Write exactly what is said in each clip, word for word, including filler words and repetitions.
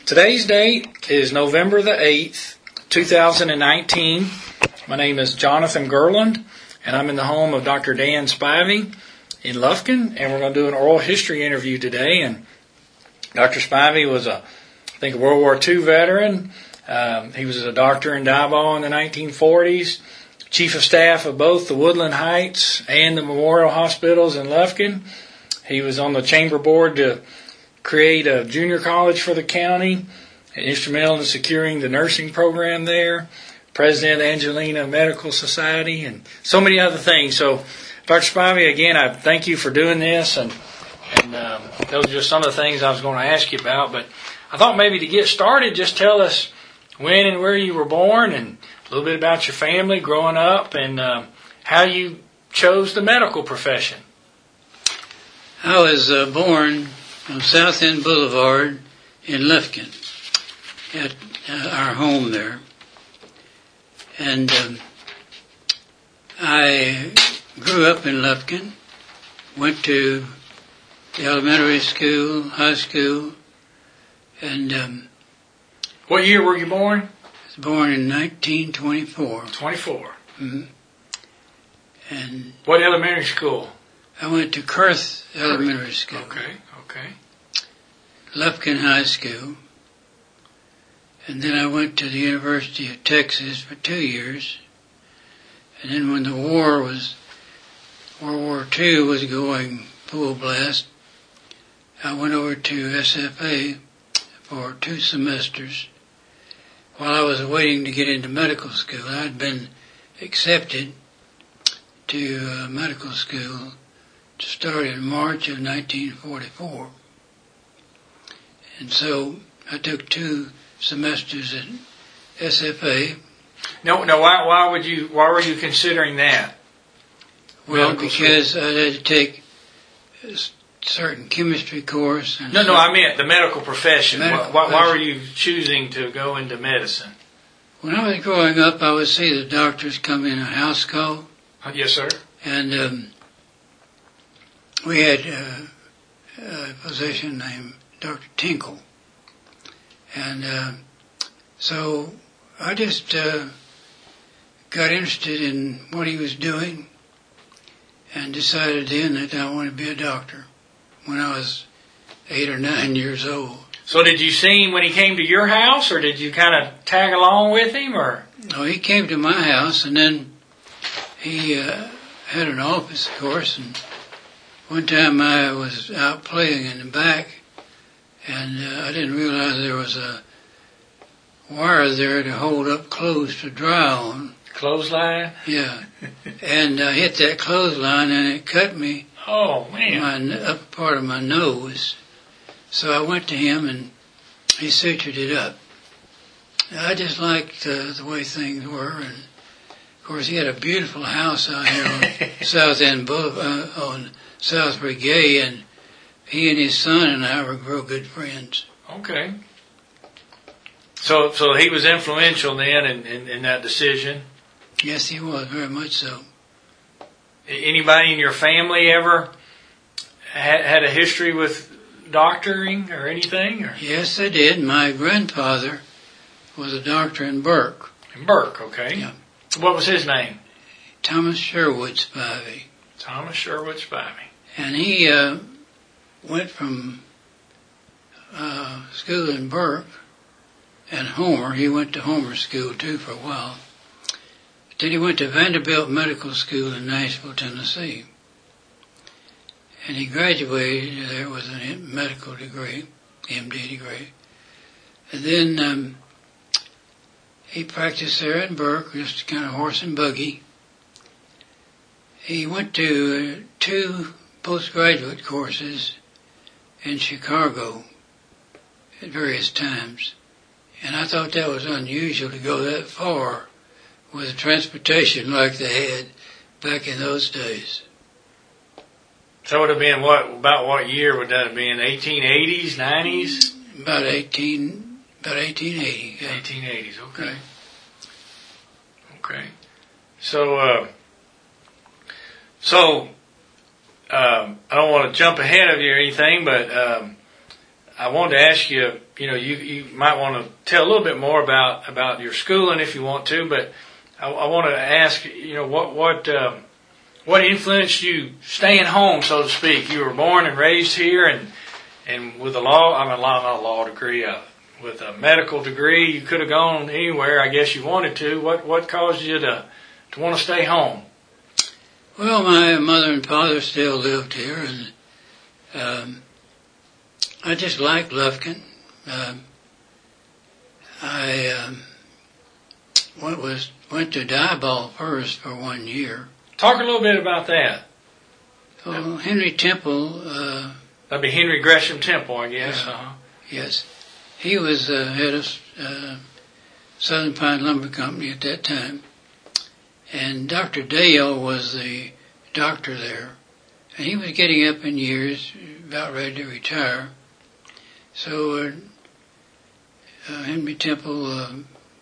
Today's date is November the eighth, two thousand nineteen. My name is Jonathan Gerland, and I'm in the home of Doctor Dan Spivey in Lufkin, and we're going to do an oral history interview today. And Doctor Spivey was a, I think, a World War Two veteran. Um, he was a doctor in Diboll in the nineteen forties, chief of staff of both the Woodland Heights and the Memorial Hospitals in Lufkin. He was on the chamber board to create a junior college for the county, and instrumental in securing the nursing program there, president of Angelina Medical Society, and so many other things. So, Doctor Spivey, again, I thank you for doing this, and, and um, those are just some of the things I was going to ask you about. But I thought maybe to get started, just tell us when and where you were born, and a little bit about your family growing up, and um, how you chose the medical profession. I was uh, born on South End Boulevard in Lufkin, at uh, our home there. And um, I grew up in Lufkin, went to the elementary school, high school, and um, what year were you born? I was born in nineteen twenty-four. twenty-four. Mm-hmm. And what elementary school? I went to Kurth Elementary School. Okay, okay. Lufkin High School. And then I went to the University of Texas for two years. And then when the war was, World War Two was going full blast, I went over to S F A for two semesters while I was waiting to get into medical school. I had been accepted to uh, medical school to start in March of nineteen forty-four. And so I took two semesters at S F A. No, no. Why? Why would you? Why were you considering that? Well, Medical because school? I had to take a certain chemistry course. And no, no. I meant the medical profession. Medical why, why, why were profession. you choosing to go into medicine? When I was growing up, I would see the doctors come in a house call. Uh, yes, sir. And um, we had uh, a physician named Doctor Tinkle. And uh, so I just uh, got interested in what he was doing and decided then that I wanted to be a doctor when I was eight or nine years old. So did you see him when he came to your house, or did you kind of tag along with him? Or no, he came to my house, and then he uh, had an office, of course, and one time I was out playing in the back, and uh, I didn't realize there was a wire there to hold up clothes to dry on. Clothesline? Yeah. And I hit that clothesline, and it cut me. Oh, man. My upper part of my nose. So I went to him, and he sutured it up. I just liked uh, the way things were, and of course he had a beautiful house out here on South End Boulevard, uh, on South Brigade, and he and his son and I were real good friends. Okay. So, so he was influential then in, in, in that decision? Yes, he was, very much so. Anybody in your family ever had, had a history with doctoring or anything? Or? Yes, they did. My grandfather was a doctor in Burke. In Burke, okay. Yeah. What was his name? Thomas Sherwood Spivey. Thomas Sherwood Spivey. And he uh, went from uh, school in Burke and Homer. He went to Homer School, too, for a while. Then he went to Vanderbilt Medical School in Nashville, Tennessee. And he graduated there with a medical degree, M D degree. And then um, he practiced there in Burke, just kind of horse and buggy. He went to uh, two postgraduate courses in Chicago at various times. And I thought that was unusual to go that far with transportation like they had back in those days. So it would have been what, about what year would that have been? eighteen eighties, nineties? About eighteen, about eighteen eighty. Yeah. eighteen eighties, okay. Okay. So, uh, so, um, I don't want to jump ahead of you or anything, but, um, I wanted to ask you, you know, you, you might want to tell a little bit more about, about your schooling if you want to, but I, I want to ask, you know, what, what, um, what influenced you staying home, so to speak? You were born and raised here, and, and with a law, I mean, not a law degree, uh, with a medical degree, you could have gone anywhere, I guess you wanted to. What, what caused you to, to want to stay home? Well, my mother and father still lived here, and, um, I just liked Lufkin. Um, I um, went, was, went to Diboll first for one year. Talk a little bit about that. Well, Henry Temple. Uh, That'd be Henry Gresham Temple, I guess. Uh, uh-huh. Yes. He was uh, head of uh, Southern Pine Lumber Company at that time. And Doctor Dale was the doctor there. And he was getting up in years, about ready to retire. So uh, uh, Henry Temple, uh,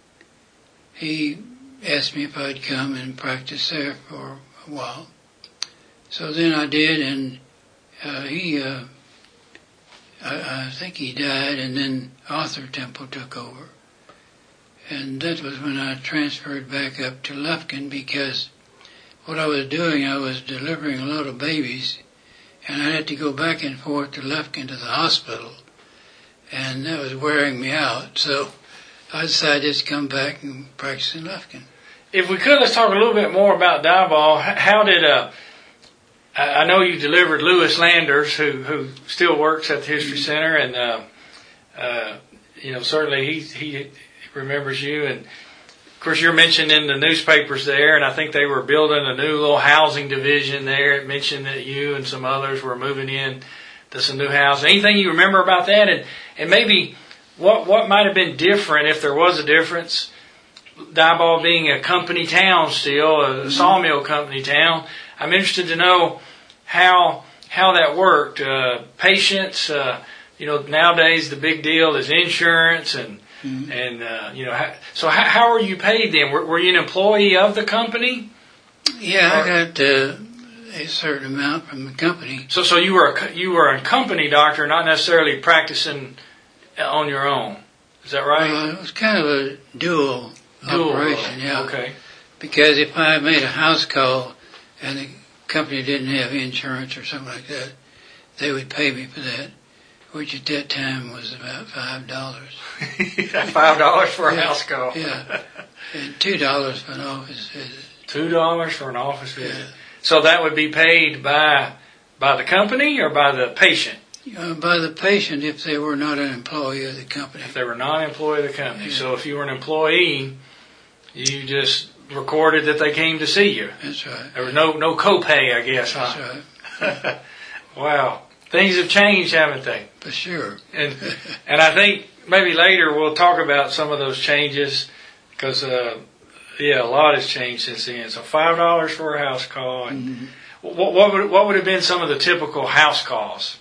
he asked me if I'd come and practice there for a while. So then I did, and uh, he, uh, I, I think he died, and then Arthur Temple took over. And that was when I transferred back up to Lufkin, because what I was doing, I was delivering a lot of babies, and I had to go back and forth to Lufkin to the hospital. And that was wearing me out, so I decided to come back and practice in Lufkin. If we could, let's talk a little bit more about Diboll. How did, uh, I know you delivered Lewis Landers, who, who still works at the History Center, and, uh, uh, you know, certainly he, he remembers you. And, of course, you're mentioned in the newspapers there, and I think they were building a new little housing division there. It mentioned that you and some others were moving in to some new house. Anything you remember about that? And, and maybe what, what might have been different, if there was a difference, Diboll being a company town still, a sawmill company town. I'm interested to know how, how that worked. Uh, patients, uh, you know, nowadays the big deal is insurance and, mm-hmm. and, uh, you know, how, so how, how were you paid then? Were, were you an employee of the company? Yeah, or, I got, uh, a certain amount from the company. So, so you were a, you were a company doctor, not necessarily practicing on your own. Is that right? Uh, it was kind of a dual, dual operation, yeah. Okay. Because if I made a house call and the company didn't have insurance or something like that, they would pay me for that, which at that time was about five dollars. Five dollars for a yeah, house call. Yeah, and two dollars for an office visit. Two dollars for an office visit. Yeah. So that would be paid by by the company or by the patient? Uh, by the patient if they were not an employee of the company. If they were not an employee of the company. Yeah. So if you were an employee, you just recorded that they came to see you. That's right. There was no no copay, I guess, That's huh? right. Wow. Things have changed, haven't they? For sure. And and I think maybe later we'll talk about some of those changes because, uh, yeah, a lot has changed since then. So five dollars for a house call. And mm-hmm. what, what, would, what would have been some of the typical house calls?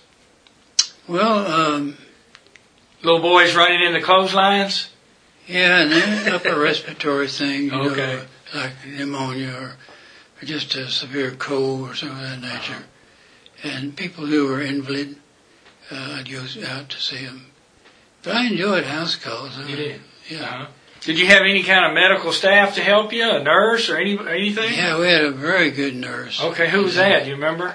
Well, um... little boys running in the clotheslines? Yeah, and then upper respiratory things, you okay. know, like pneumonia or, or just a severe cold or something of that nature. Uh-huh. And people who were invalid, uh, I'd go out to see them. But I enjoyed house calls. You did? Yeah. Uh-huh. Did you have any kind of medical staff to help you, a nurse or any anything? Yeah, we had a very good nurse. Okay, who was that? Do you remember?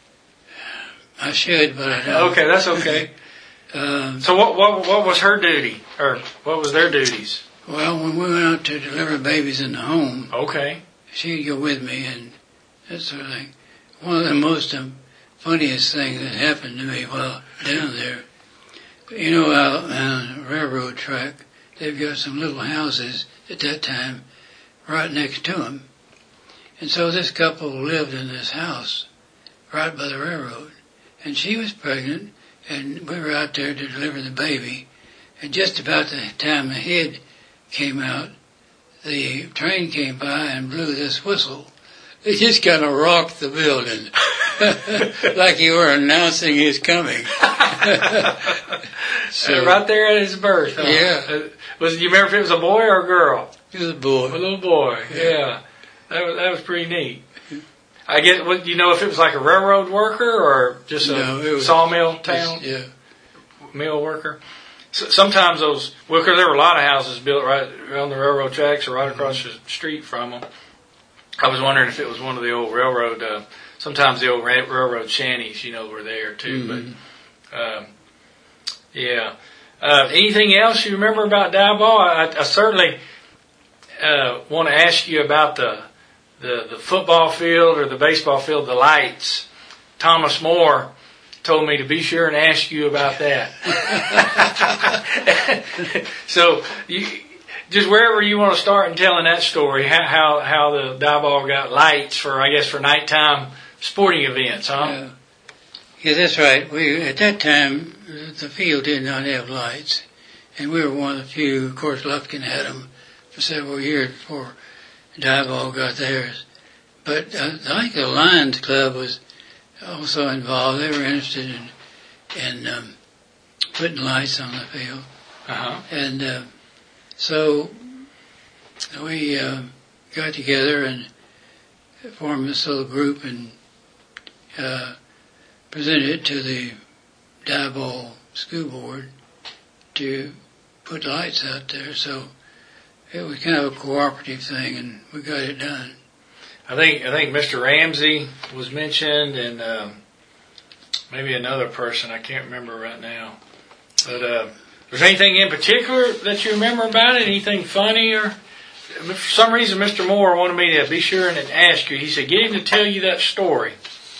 I should, but I don't. Okay, that's okay. um, so what, what what was her duty, or what was their duties? Well, when we went out to deliver babies in the home, okay, she'd go with me and that sort of thing. One of the most um, funniest things that happened to me while down there, you know, out on the railroad track, they've got some little houses at that time right next to them. And so this couple lived in this house right by the railroad. And she was pregnant, and we were out there to deliver the baby. And just about the time the head came out, the train came by and blew this whistle. It just kind of rocked the building, like you were announcing his coming. So right there at his birth. Huh? Yeah. Uh, was you remember if it was a boy or a girl? It was a boy. A little boy. Yeah. yeah. That was that was pretty neat. I get. What you know if it was like a railroad worker or just a no, it was, sawmill town? Yeah. mill worker. So sometimes those, well, because there were a lot of houses built right around the railroad tracks or right across the street from them. I was wondering if it was one of the old railroad. Uh, sometimes the old ra- railroad shanties, you know, were there too. Mm-hmm. But um, yeah. Uh, anything else you remember about Diboll? I, I certainly uh, want to ask you about the, the the football field or the baseball field, the lights. Thomas Moore told me to be sure and ask you about that. So, you, just wherever you want to start in telling that story, how how, how the Diboll got lights for, I guess, for nighttime sporting events, huh? Yeah. Yeah, that's right. We at that time the field did not have lights, and we were one of the few. Of course, Lufkin had them for several years before Diboll got theirs. But uh, I think the Lions Club was also involved. They were interested in in um, putting lights on the field, uh-huh. and uh, so we uh, got together and formed this little group and uh, presented it to the Diboll School Board to put lights out there. So it was kind of a cooperative thing, and we got it done. I think I think Mister Ramsey was mentioned, and um, maybe another person I can't remember right now. But uh, was there anything in particular that you remember about it? Anything funny, or for some reason Mister Moore wanted me to be sure and ask you. He said, "Get him to tell you that story."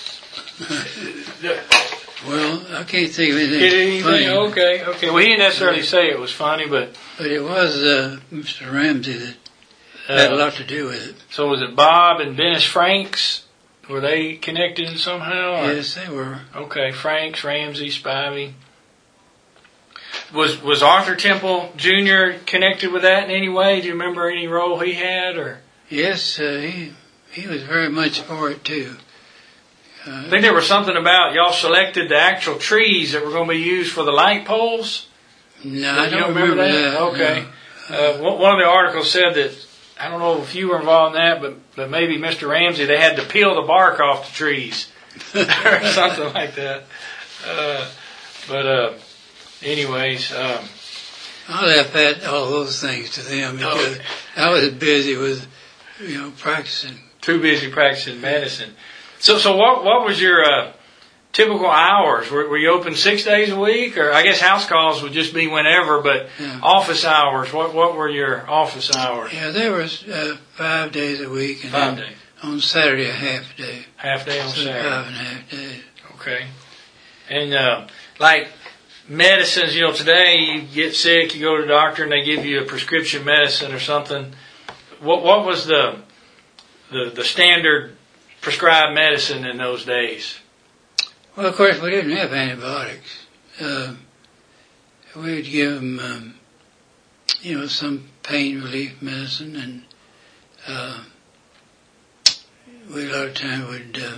Well, I can't think of anything, anything funny. Okay, okay. Well, he didn't necessarily say it was funny, but but it was uh, Mister Ramsey that uh, had a lot to do with it. So was it Bob and Dennis Franks? Were they connected somehow? Or? Yes, they were. Okay, Franks, Ramsey, Spivey. Was was Arthur Temple Junior connected with that in any way? Do you remember any role he had? Or yes, uh, he he was very much for it too. Uh, I think there was something about y'all selected the actual trees that were going to be used for the light poles. No, I don't, don't remember, remember that. that. Okay. No. Uh, one of the articles said that, I don't know if you were involved in that, but, but maybe Mister Ramsey, they had to peel the bark off the trees or something like that. Uh, but uh, anyways. Um, I left that, all those things to them because oh. I was busy with, you know, practicing. Too busy practicing medicine. So, so what what was your uh, typical hours? Were, were you open six days a week, or I guess house calls would just be whenever? But yeah. Office hours, what what were your office hours? Yeah, there was uh, five days a week, and five days on Saturday a half day. Half day on so Saturday. Five and a half days. Okay, and uh, like medicines, you know, today you get sick, you go to the doctor, and they give you a prescription medicine or something. What what was the the the standard prescribed medicine in those days? Well, of course, we didn't have antibiotics. Uh, we would give them, um, you know, some pain relief medicine, and uh, we a lot of times would uh,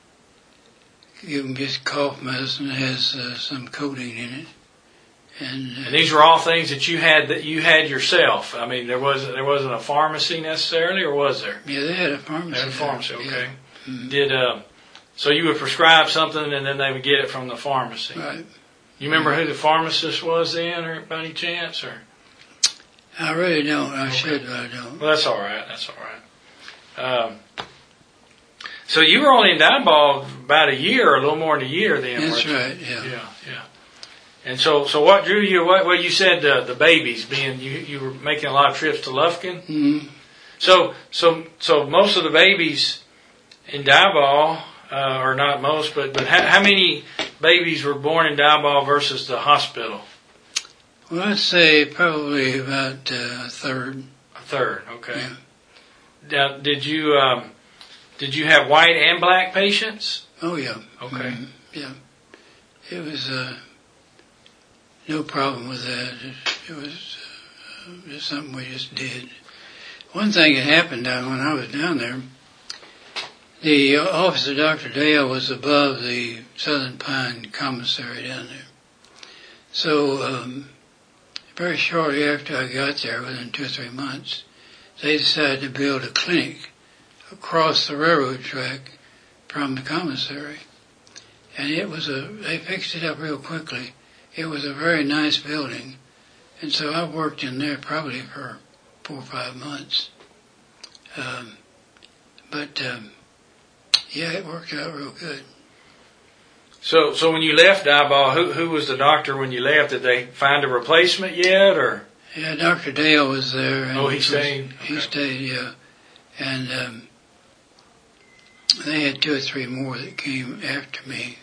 give them just cough medicine that has uh, some codeine in it. And, uh, and these were all things that you had that you had yourself. I mean, there wasn't there wasn't a pharmacy necessarily, or was there? Yeah, they had a pharmacy. They had a pharmacy. Okay. Yeah. Mm-hmm. Did uh, so you would prescribe something and then they would get it from the pharmacy. Right. You remember who the pharmacist was then, or by any chance, or? I really don't. I okay. should, but I don't. Well, that's all right. That's all right. Um, so you were only in Diboll about a year, or a little more than a year then. That's weren't right. You? Yeah. Yeah. Yeah. And so, so what drew you? What? Well, you said uh, the babies being you. You were making a lot of trips to Lufkin. Mm-hmm. So, so, so most of the babies in Diboll, uh, or not most, but but how, how many babies were born in Diboll versus the hospital? Well, I'd say probably about uh, a third. A third, okay. Yeah. Now, did you um, did you have white and black patients? Oh yeah. Okay. Mm-hmm. Yeah. It was uh, no problem with that. It, it was uh, just something we just did. One thing that happened down when I was down there, the office of Doctor Dale was above the Southern Pine Commissary down there. So um, very shortly after I got there, within two or three months, they decided to build a clinic across the railroad track from the commissary. And it was a, they fixed it up real quickly. it was a very nice building. And so I worked in there probably for four or five months. Um, but, um, yeah, it worked out real good. So, so when you left Diboll, who who was the doctor when you left? Did they find a replacement yet, or? Yeah, Doctor Dale was there. And oh, he stayed. He okay. stayed, yeah, and um, they had two or three more that came after me.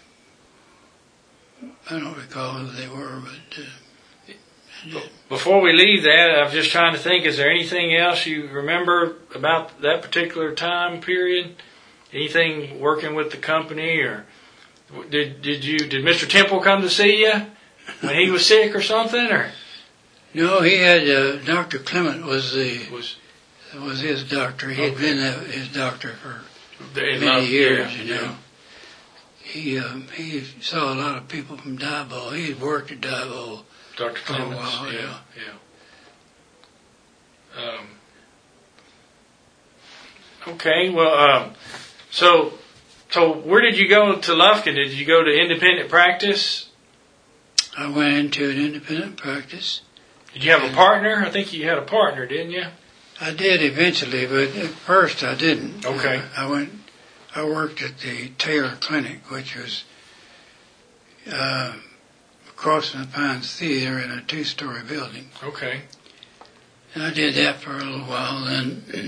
I don't recall who they were, but. Uh, Before we leave that, I'm just trying to think. Is there anything else you remember about that particular time period? Anything working with the company, or? Did did you did Mister Temple come to see you when he was sick or something, or? No, he had uh, Doctor Clement was the was was his doctor. He had okay. been uh, his doctor for many many years. Yeah, you know, yeah. he um, he saw a lot of people from Diboll. He had worked at Diboll Doctor for a Clements. while. Yeah, yeah. Um, okay, well, um, so. So where did you go to Lufkin? Did you go to independent practice? I went into an independent practice. Did you have a partner? I think you had a partner, didn't you? I did eventually, but at first I didn't. Okay. Uh, I went. I worked at the Taylor Clinic, which was uh, across from the Pines Theater in a two-story building. Okay. And I did that for a little while, then.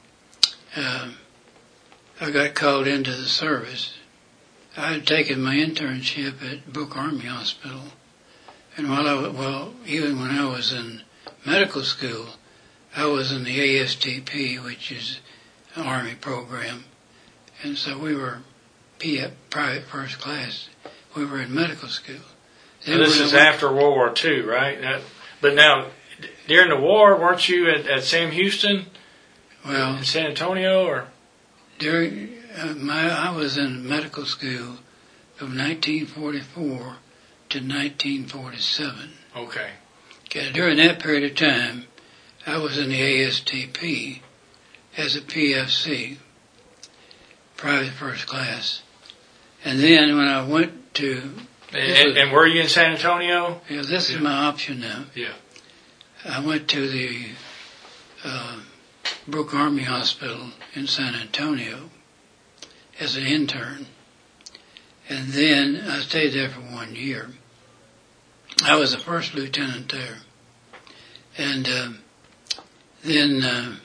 um, I got called into the service. I had taken my internship at Brooke Army Hospital. And while I was, well, even when I was in medical school, I was in the A S T P, which is an Army program. And so we were P F, private first class. We were in medical school. So this is after World War Two, right? That, but now, during the war, weren't you at, at Sam Houston? Well, in San Antonio, or? During uh, my, I was in medical school from nineteen forty-four to nineteen forty-seven. Okay. Okay. During that period of time, I was in the A S T P as a P F C, private first class. And then when I went to... And, was, and were you in San Antonio? Yeah, this yeah. is my option now. Yeah. I went to the... Uh, Brooke Army Hospital in San Antonio as an intern. And then I stayed there for one year. I was the first lieutenant there. And uh, then uh,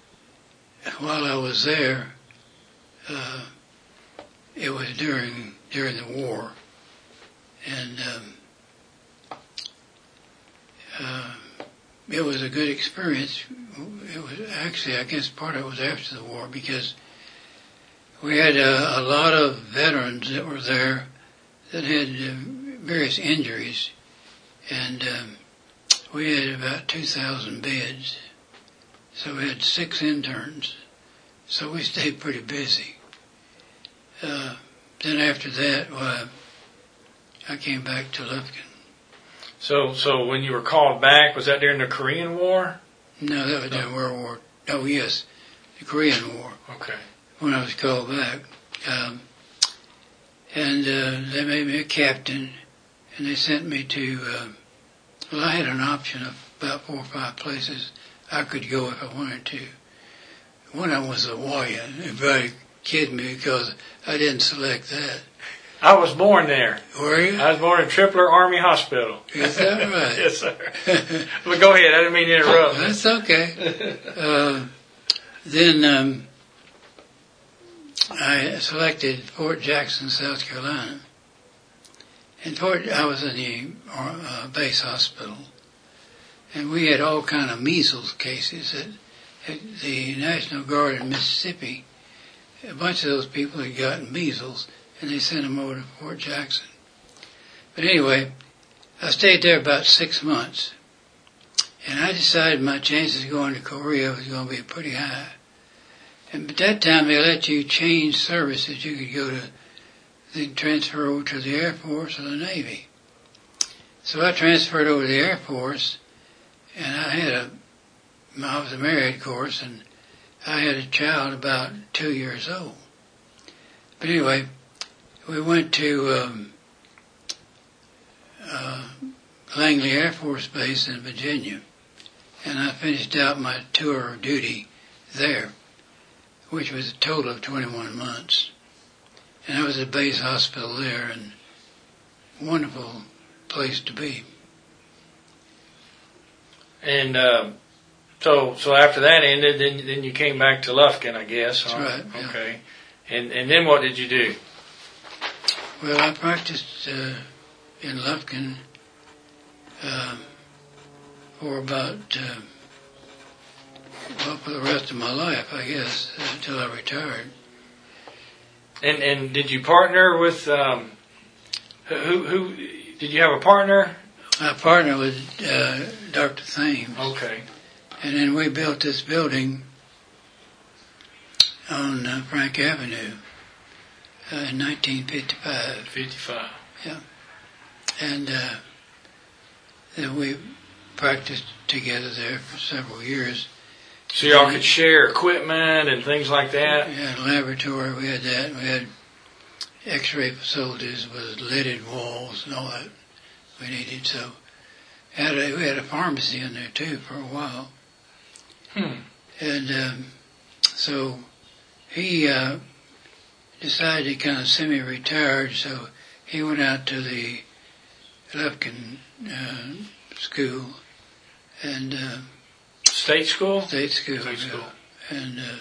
while I was there, uh, it was during during the war. And um, uh, it was a good experience. It was actually, I guess part of it was after the war, because we had a, a lot of veterans that were there that had uh, various injuries, and um, we had about two thousand beds. So we had six interns. So we stayed pretty busy. Uh, then after that, well, I came back to Lufkin. So, so when you were called back, was that during the Korean War? No, that was No. during World War. Oh, yes, the Korean War. Okay. When I was called back, um, and uh, they made me a captain, and they sent me to. Uh, well, I had an option of about four or five places I could go if I wanted to. One of them was Hawaii. Everybody kidded me because I didn't select that. I was born there. Were you? I was born in Tripler Army Hospital. Is that right? Yes, sir. But go ahead. I didn't mean to interrupt. That's okay. Uh, then um, I selected Fort Jackson, South Carolina. And Fort, I was in the uh, base hospital. And we had all kind of measles cases at, at the National Guard in Mississippi. A bunch of those people had gotten measles, and they sent them over to Fort Jackson. But anyway, I stayed there about six months. And I decided my chances of going to Korea was going to be pretty high. And at that time, they let you change services. You could go to, then transfer over to the Air Force or the Navy. So I transferred over to the Air Force, and I had a, I was married, of course, and I had a child about two years old. But anyway, we went to um, uh, Langley Air Force Base in Virginia. And I finished out my tour of duty there, which was a total of twenty-one months. And I was at base hospital there, and wonderful place to be. And uh, so, so after that ended, then then you came back to Lufkin, I guess. That's huh? right. Yeah. Okay. And and then what did you do? Well, I practiced uh, in Lufkin uh, for about uh, well for the rest of my life, I guess, until I retired. And and did you partner with um, who who did you have a partner? I partnered with uh, Doctor Thames. Okay. And then we built this building on uh, Frank Avenue uh, in nineteen fifty-five. fifty-five. Yeah. And uh, then we practiced together there for several years. So y'all could share equipment and things like that? We had a laboratory, we had that. We had x-ray facilities with leaded walls and all that we needed. So had a, we had a pharmacy in there too for a while. Hmm. And um, so he uh, decided he kind of semi-retired, so he went out to the Lufkin uh, school and uh, State school? state school, State yeah. school. And uh,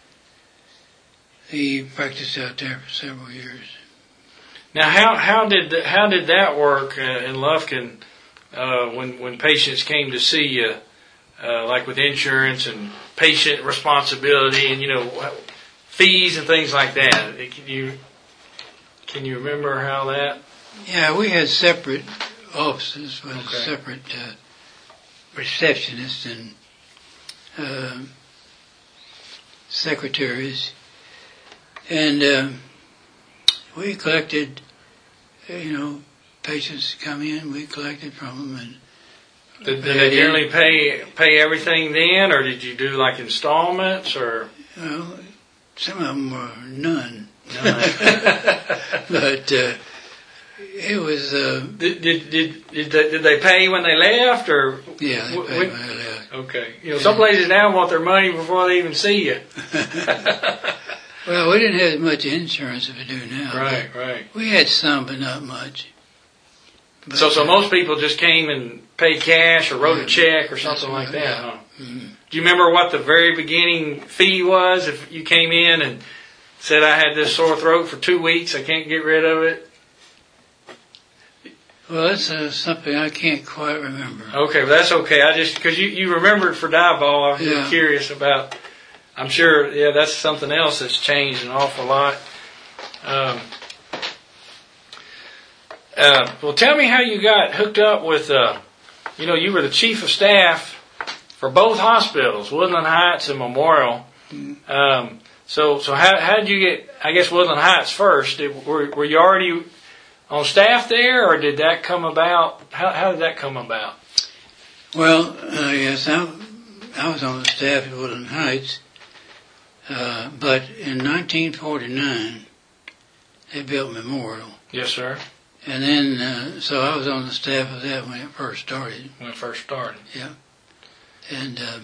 he practiced out there for several years. Now, how how did th- how did that work uh, in Lufkin uh, when when patients came to see you, uh, like with insurance and patient responsibility and you know fees and things like that? Can you can you remember how that? Yeah, we had separate offices with Okay. separate uh, receptionists and uh, secretaries, and uh, we collected, you know, patients come in, we collected from them, and Did, did they generally pay pay everything then, or did you do like installments or? well, some of them were none, None. but uh, it was uh, Did did did did they, did they pay when they left or? yeah, they Wh- paid wh- when they left. Okay, you know some places now want their money before they even see you. Well, we didn't have as much insurance as we do now. Right, right. We had some, but not much. But, So so uh, most people just came and paid cash or wrote a Yeah, check or that's something like right, that. yeah. Huh? mhm. Do you remember what the very beginning fee was if you came in and said I had this sore throat for two weeks, I can't get rid of it? Well, that's uh, something I can't quite remember. Okay, well that's okay. I just because you you remembered for Dieball, I was Yeah. curious about. I'm sure, yeah, that's something else that's changed an awful lot. Um, uh, well, tell me how you got hooked up with. Uh, you know, you were the chief of staff for both hospitals, Woodland Heights and Memorial. Mm-hmm. Um, so, so how how did you get? I guess Woodland Heights first. Did, were were you already on staff there, or did that come about? How how did that come about? Well, uh, yes, I, I was on the staff at Woodland Heights, uh, but in nineteen forty-nine, they built Memorial. Yes, sir. And then, uh, so I was on the staff of that when it first started. When it first started. Yeah. And um,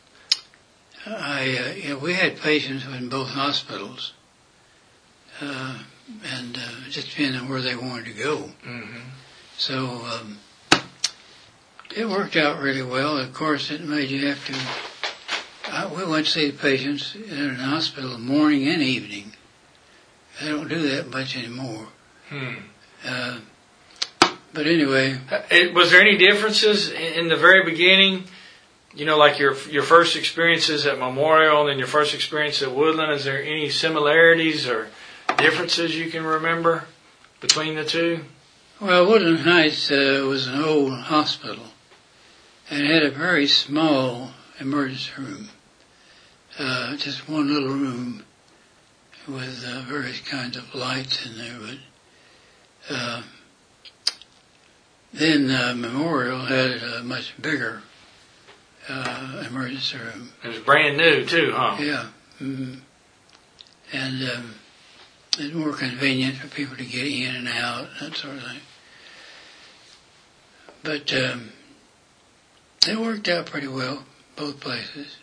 I, uh, you know, we had patients in both hospitals, uh, and uh, just depending on where they wanted to go. Mm-hmm. So um, it worked out really well. Of course, it made you have to. I, we went to see the patients in an hospital morning and evening. They don't do that much anymore. Hmm. Uh, but anyway, It, was there any differences in, in the very beginning? You know, like your your first experiences at Memorial and then your first experience at Woodland. Is there any similarities or differences you can remember between the two? well, Woodland Heights uh, was an old hospital, and it had a very small emergency room, uh, just one little room with uh, various kinds of lights in there. But uh, then uh, Memorial had a much bigger uh, emergency room. It was brand new too, huh? Yeah, mm-hmm. And um, it's more convenient for people to get in and out, that sort of thing. but um, it worked out pretty well, both places.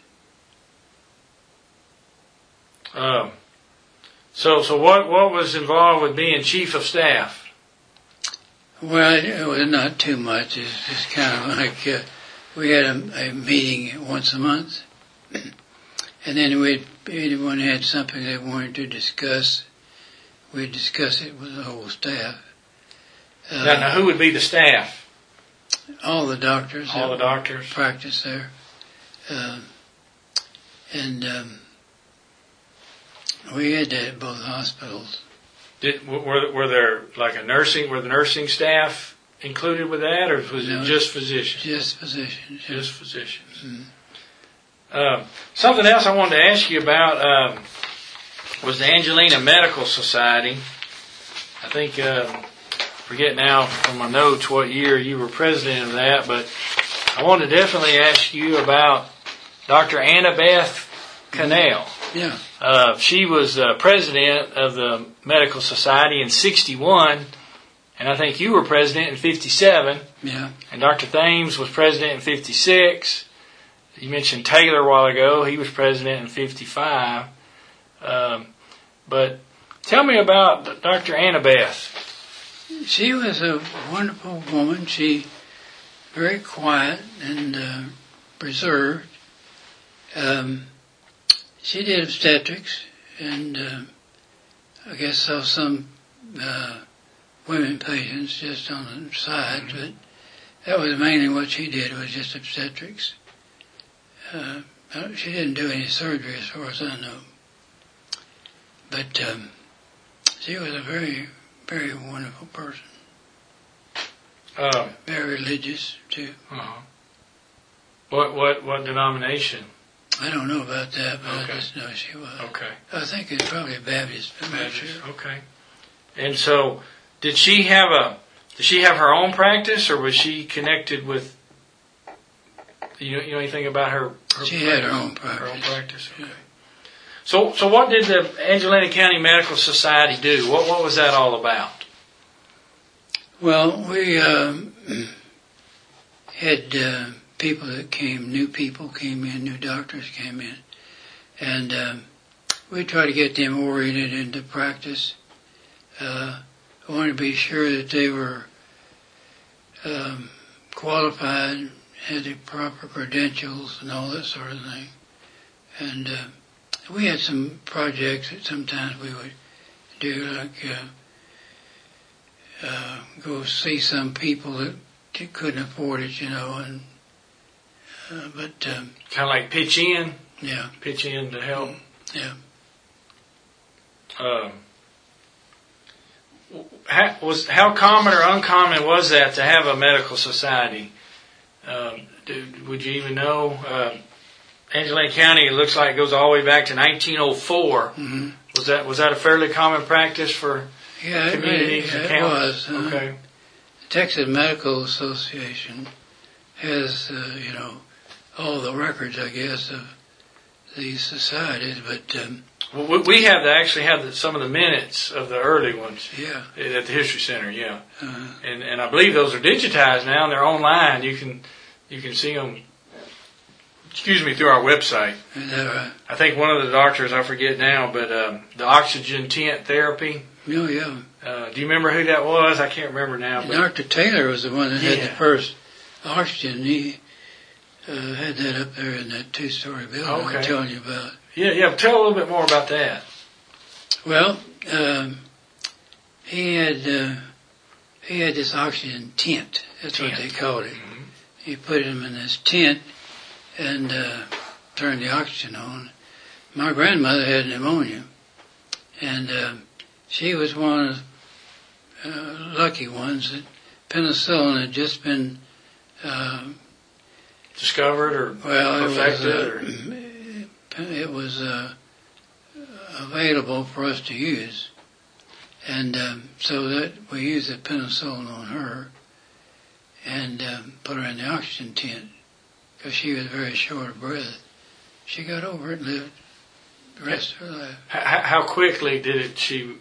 Um, so, so what, what was involved with being chief of staff? Well, it, it was not too much. It's just kind of like uh, we had a, a meeting once a month, and then we'd, anyone had something they wanted to discuss, we'd discuss it with the whole staff. Uh, now, now, who would be the staff? All the doctors. All the doctors practice there, uh, and um, we had that at both hospitals. Did, were, were there like a nursing, were the nursing staff included with that, or was No, it just physicians? Just physicians. Yeah. Just physicians. Mm-hmm. Uh, something else I wanted to ask you about um, was the Angelina Medical Society. I think, uh, forget now from my notes what year you were president of that, but I want to definitely ask you about Doctor Annabeth Cannell. Yeah. Uh, she was uh, president of the Medical Society in sixty-one, and I think you were president in fifty-seven. Yeah. And Doctor Thames was president in fifty-six. You mentioned Taylor a while ago. He was president in fifty-five. Um, but tell me about Doctor Annabeth. She was a wonderful woman. She very quiet and uh, reserved. Um, she did obstetrics, and uh, I guess saw some uh, women patients just on the side, mm-hmm. but that was mainly what she did, was just obstetrics. Uh, she didn't do any surgery as far as I know. But um, she was a very, very wonderful person. Uh, very religious, too. Uh-huh. What, what, what denomination? I don't know about that, but okay. I just know she was. Okay. I think it's probably a Baptist. But Baptist. Sure. Okay. And so, did she have a? Did she have her own practice, or was she connected with? You know, you know anything about her? her she practice? had her own practice. Her own practice. Okay. Yeah. So, so what did the Angelina County Medical Society do? What, what was that all about? Well, we um, had. Uh, people that came, new people came in, new doctors came in, and um, we tried to get them oriented into practice. Uh, I wanted to be sure that they were um, qualified, had the proper credentials and all that sort of thing. And uh, we had some projects that sometimes we would do, like uh, uh, go see some people that couldn't afford it, you know, and Uh, but um, kind of like pitch in, yeah, pitch in to help. Yeah. Um, how, was how common or uncommon was that to have a medical society? Um, do, would you even know? Uh, Angelina County, it looks like it goes all the way back to nineteen oh four. Mm-hmm. Was that was that a fairly common practice for yeah, communities? It, and it was. Uh, okay. The Texas Medical Association has, uh, you know, all the records, I guess, of these societies, but um, well, we have to actually have the, some of the minutes of the early ones. Yeah. At the History Center, yeah. Uh-huh. And and I believe those are digitized now, and they're online. You can you can see them. Excuse me, through our website. Is that right? I think one of the doctors, I forget now, but um, the oxygen tent therapy. Oh, yeah. Uh, do you remember who that was? I can't remember now. But Doctor Taylor was the one that yeah. had the first oxygen. He uh, had that up there in that two-story building okay. I'm telling you about. Yeah, yeah. Tell a little bit more about that. Well, um, he had uh, he had this oxygen tent. That's tent. what they called it. Mm-hmm. He put him in this tent and uh, turned the oxygen on. My grandmother had pneumonia, and uh, she was one of the uh, lucky ones that penicillin had just been uh, discovered or well, perfected. It was, uh, it was uh, available for us to use, and um, so that we used the penicillin on her and um, put her in the oxygen tent because she was very short of breath. She got over it and lived the rest of her life. How, how quickly did it? She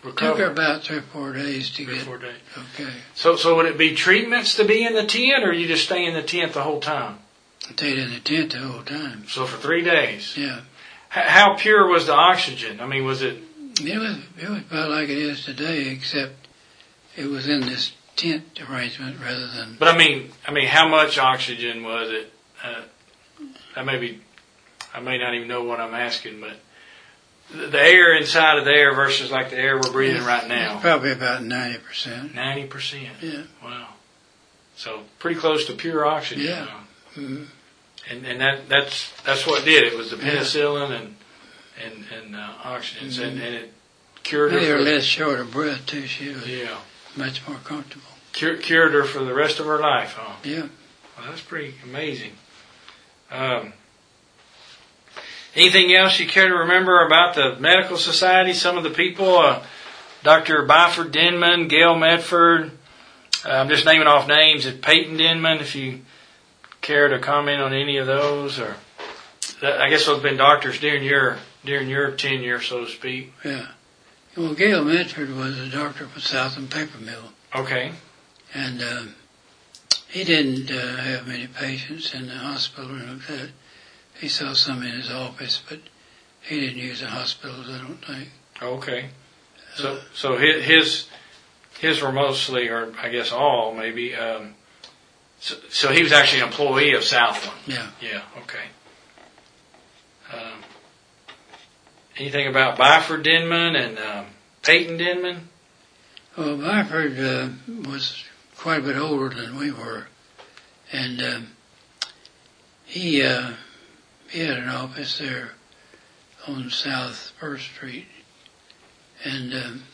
recover? Took her about three or four days to Three or get four days. okay. So, so would it be treatments to be in the tent, or you just stay in the tent the whole time? I stayed in the tent the whole time. So for three days. Yeah. H- how pure was the oxygen? I mean, was it? It was it was about like it is today, except it was in this tent arrangement rather than. But I mean, I mean, how much oxygen was it? Uh, I may be, I may not even know what I'm asking, but the, the air inside of there versus like the air we're breathing It's- right now. it's probably about ninety percent. Ninety percent. Yeah. Wow. So pretty close to pure oxygen. Yeah. Huh? Mm-hmm. And and that that's that's what did it was the penicillin and and and uh, oxygens Mm-hmm. and, and it cured her. They were for- less short of breath too. She was Yeah. much more comfortable. Cur- cured her for the rest of her life, huh? Yeah. Well, that's pretty amazing. Um, anything else you care to remember about the medical society? Some of the people, uh, Doctor Byford Denman, Gail Medford. Uh, I'm just naming off names. It's Peyton Denman. If you care to comment on any of those, or I guess those have been doctors during your during your tenure, so to speak. Yeah. Well, Gail Medford was a doctor for Southern Paper Mill, Okay. and um, he didn't uh, have many patients in the hospital or like that. He saw some in his office, but he didn't use the hospitals, I don't think. Okay. So so his his, his were mostly, or I guess all, maybe. Um, so, so he was actually an employee of Southland. Yeah. Yeah. Okay. Um, anything about Byford Denman and um, Peyton Denman? Well, Byford uh, was quite a bit older than we were, and um, he uh, he had an office there on South First Street, and um,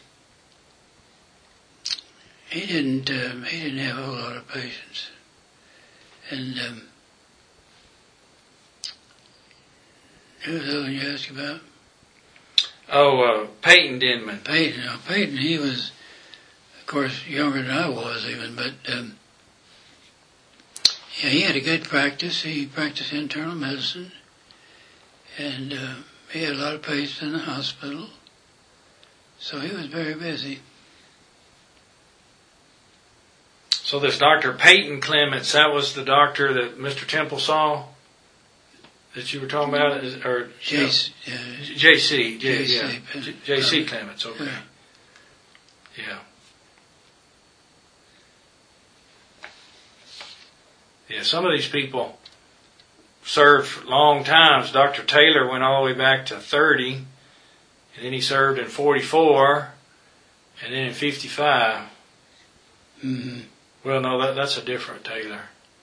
he didn't um, he didn't have a whole lot of patients, and um, who was the other one you asked about? Oh, uh, Peyton Denman. Peyton. Now, Peyton, he was, of course, younger than I was even, but um, yeah, he had a good practice. He practiced internal medicine, and uh, he had a lot of patients in the hospital, so he was very busy. So this Doctor Peyton Clements, that was the doctor that Mister Temple saw that you were talking about, Is- or J C, uh, J C, J, J C, yeah, J- J C Clements. Okay. Yeah. Yeah. Yeah, some of these people served for long times. Doctor Taylor went all the way back to thirty, and then he served in forty-four, and then in fifty-five. mm-hmm. Well, no, that, that's a different Taylor.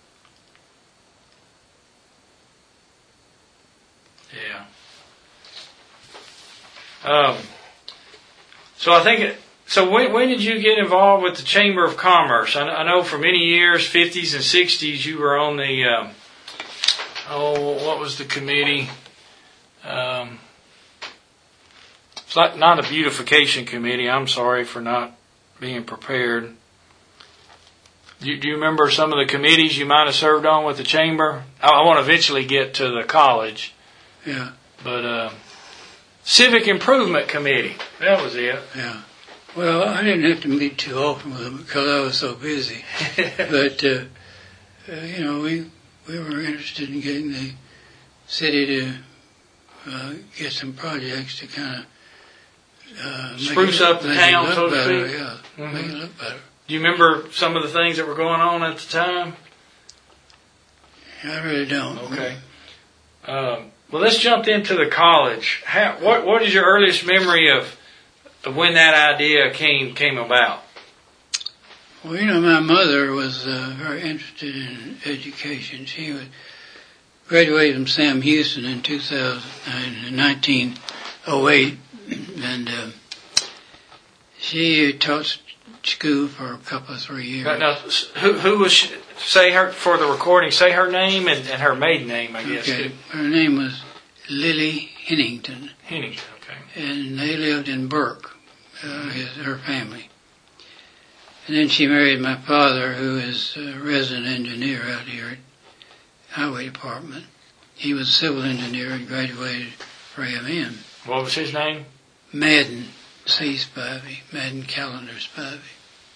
Yeah. Um. So I think it. So when when did you get involved with the Chamber of Commerce? I, I know for many years, fifties and sixties, you were on the. Um, oh, what was the committee? Um, it's not not a beautification committee. I'm sorry for not being prepared. Do you, do you remember some of the committees you might have served on with the chamber? I, I want to eventually get to the college. Yeah. But uh, Civic Improvement Committee, that was it. Yeah. Well, I didn't have to meet too often with them because I was so busy. But, uh, uh, you know, we we were interested in getting the city to uh, get some projects to kind of uh, Spruce make it, up the make town, it look so to better. speak? Yeah, Mhm. make it look better. Do you remember some of the things that were going on at the time? I really don't. Okay. Um, well, let's jump into the college. How, what What is your earliest memory of, of when that idea came came about? Well, you know, my mother was uh, very interested in education. She was graduated from Sam Houston in two thousand, in nineteen oh eight, and uh, she taught school for a couple of three years. Now, now, who who was she, say her for the recording? Say her name and, and her maiden name, I guess. Okay, too. her name was Lily Hennington, Hennington. Okay. and they lived in Burke, uh, his, her family. And then she married my father, who is a resident engineer out here at Highway Department. He was a civil engineer and graduated from A M N. What was his name? Madden. C. Spivey, Madden Calendar Spivey.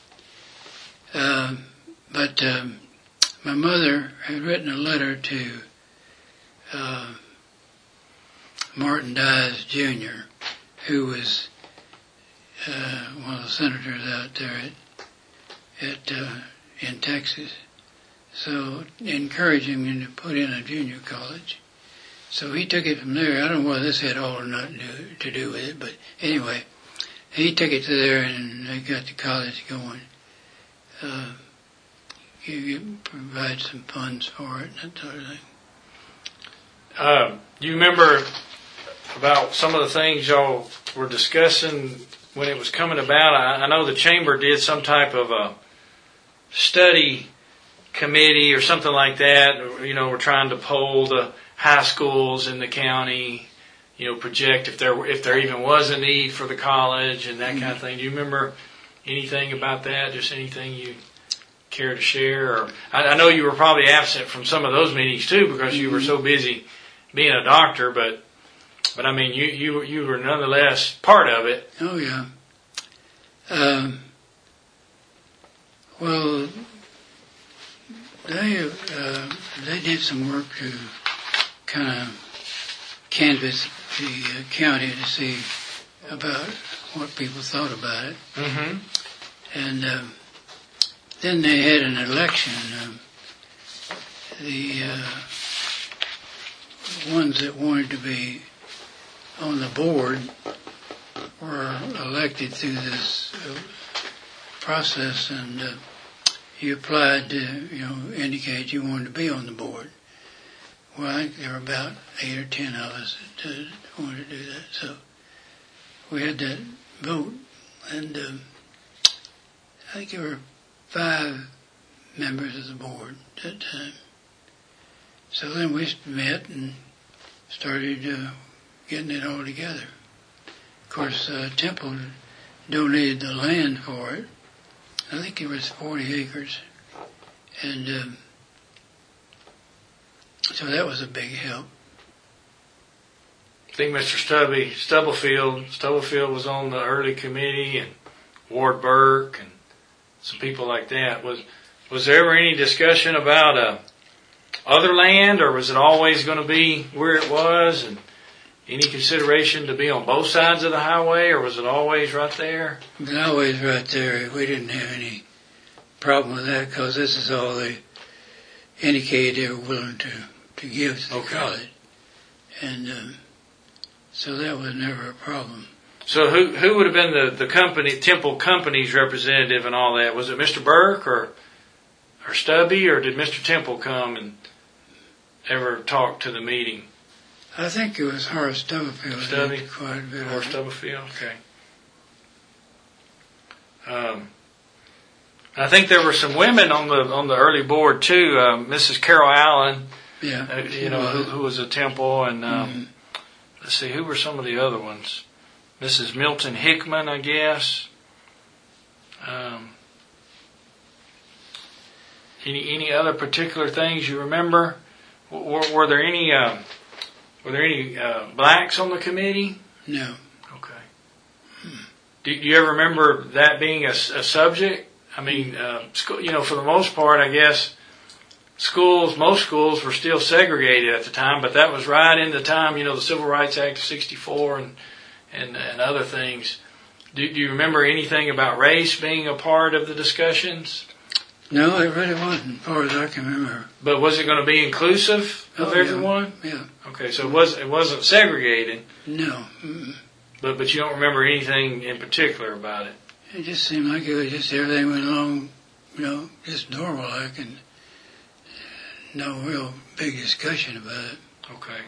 Um, but um, my mother had written a letter to uh, Martin Dies Junior, who was uh, one of the senators out there at, at uh, in Texas. So encouraging him to put in a junior college. So he took it from there. I don't know whether this had all or nothing to do, to do with it, but anyway, he took it to there and they got the college going. Uh, you, you provide some funds for it and that sort of thing. Uh, do you remember about some of the things y'all were discussing when it was coming about? I, I know the chamber did some type of a study committee or something like that. You know, we're trying to poll the high schools in the county, you know, project if there if there even was a need for the college and that mm-hmm. kind of thing. Do you remember anything about that? Just anything you care to share? Or I, I know you were probably absent from some of those meetings too because mm-hmm. you were so busy being a doctor, but but I mean, you you you were nonetheless part of it. Oh yeah. Um, well, they uh, they did some work to kind of canvass the uh, county to see about what people thought about it. Mm-hmm. And um, then they had an election. Um, the uh, ones that wanted to be on the board were elected through this uh, process, and uh, you applied to, you know, indicate you wanted to be on the board. Well, I think there were about eight or ten of us that uh, wanted to do that. So we had that vote, and um, I think there were five members of the board at that time. So then we met and started uh, getting it all together. Of course, uh, Temple donated the land for it. I think it was forty acres. And um, so that was a big help. I think Mister Stubby, Stubblefield, Stubblefield was on the early committee, and Ward Burke and some people like that. Was was there ever any discussion about uh, other land, or was it always going to be where it was? And any consideration to be on both sides of the highway, or was it always right there? It was always right there. We didn't have any problem with that because this is all they indicated they were willing to, to give to the okay. college. And um, so that was never a problem. So who who would have been the, the company, Temple Company's representative and all that? Was it Mister Burke or or Stubby, or did Mister Temple come and ever talk to the meeting? I think it was Horace Stubblefield. Stubby? Quite a bit. Horace Stubblefield, okay. Um, I think there were some women on the on the early board too. Uh, Missus Carol Allen, yeah, uh, you know, who, who was a Temple, and um, mm-hmm. let's see, who were some of the other ones? Missus Milton Hickman, I guess. Um, any any other particular things you remember? Were, were there any uh, were there any uh, blacks on the committee? No. Okay. Hmm. Do, do you ever remember that being a, a subject? I mean, uh, school, you know, for the most part, I guess schools, most schools were still segregated at the time, but that was right in the time, you know, the Civil Rights Act of sixty-four and and, and other things. Do, do you remember anything about race being a part of the discussions? No, it really wasn't, as far as I can remember. But was it going to be inclusive of oh, everyone? Yeah. yeah. Okay, so it was it wasn't segregated. No. Mm-mm. But but you don't remember anything in particular about it. It just seemed like it was just everything went along, you know, just normal like, and no real big discussion about it. Okay.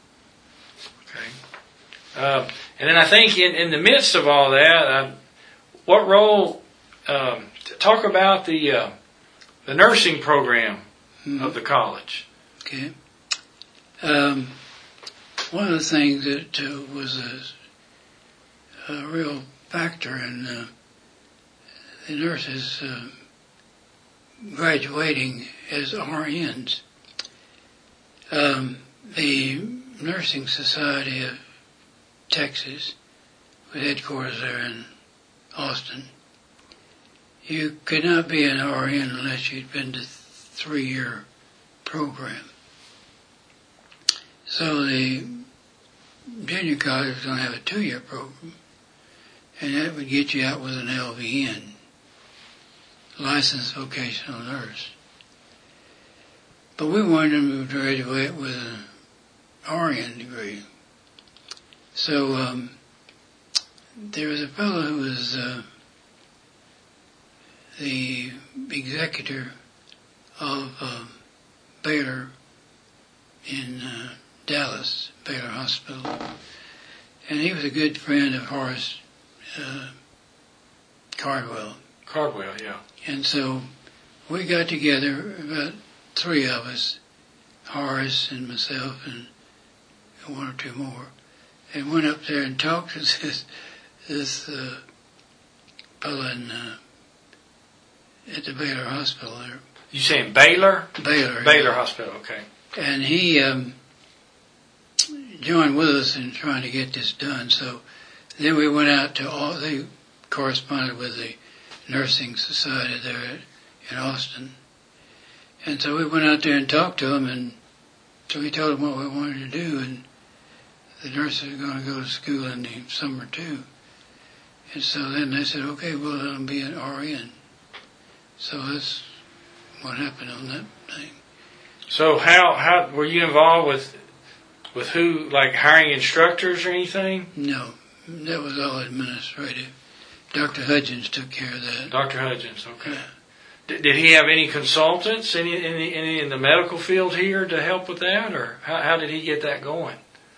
Okay. Uh, and then I think in, in the midst of all that, uh, what role? Um, talk about the uh, the nursing program mm-hmm. of the college. Okay. Um, one of the things that uh, was a, a real factor in uh, the nurses uh, graduating as R Ns. Um, the Nursing Society of Texas, with headquarters there in Austin. You could not be an R N unless you'd been to three-year program. So the junior college was going to have a two-year program, and that would get you out with an L V N, licensed vocational nurse. But we wanted them to graduate with an R N degree. So um, there was a fellow who was uh, the executor of uh, Baylor in uh, Dallas, Baylor Hospital. And he was a good friend of Horace uh, Cardwell. Cardwell, yeah. And so we got together, about three of us, Horace and myself and one or two more, and went up there and talked to this, this uh, fellow in, uh, at the Baylor Hospital there. You saying Baylor? Baylor. Baylor yeah. Hospital, okay. And he um, joined with us in trying to get this done. So then we went out to all, they corresponded with the Nursing Society there in Austin. And so we went out there and talked to them, and so we told them what we wanted to do, and the nurses were going to go to school in the summer too. And so then they said, okay, well, let them be an R N. So that's what happened on that thing. So how how were you involved with with who, like hiring instructors or anything? No, that was all administrative. Doctor Hudgens took care of that. Doctor Hudgens, okay. Yeah. Did, did he have any consultants, any, any any in the medical field here to help with that, or how how did he get that going?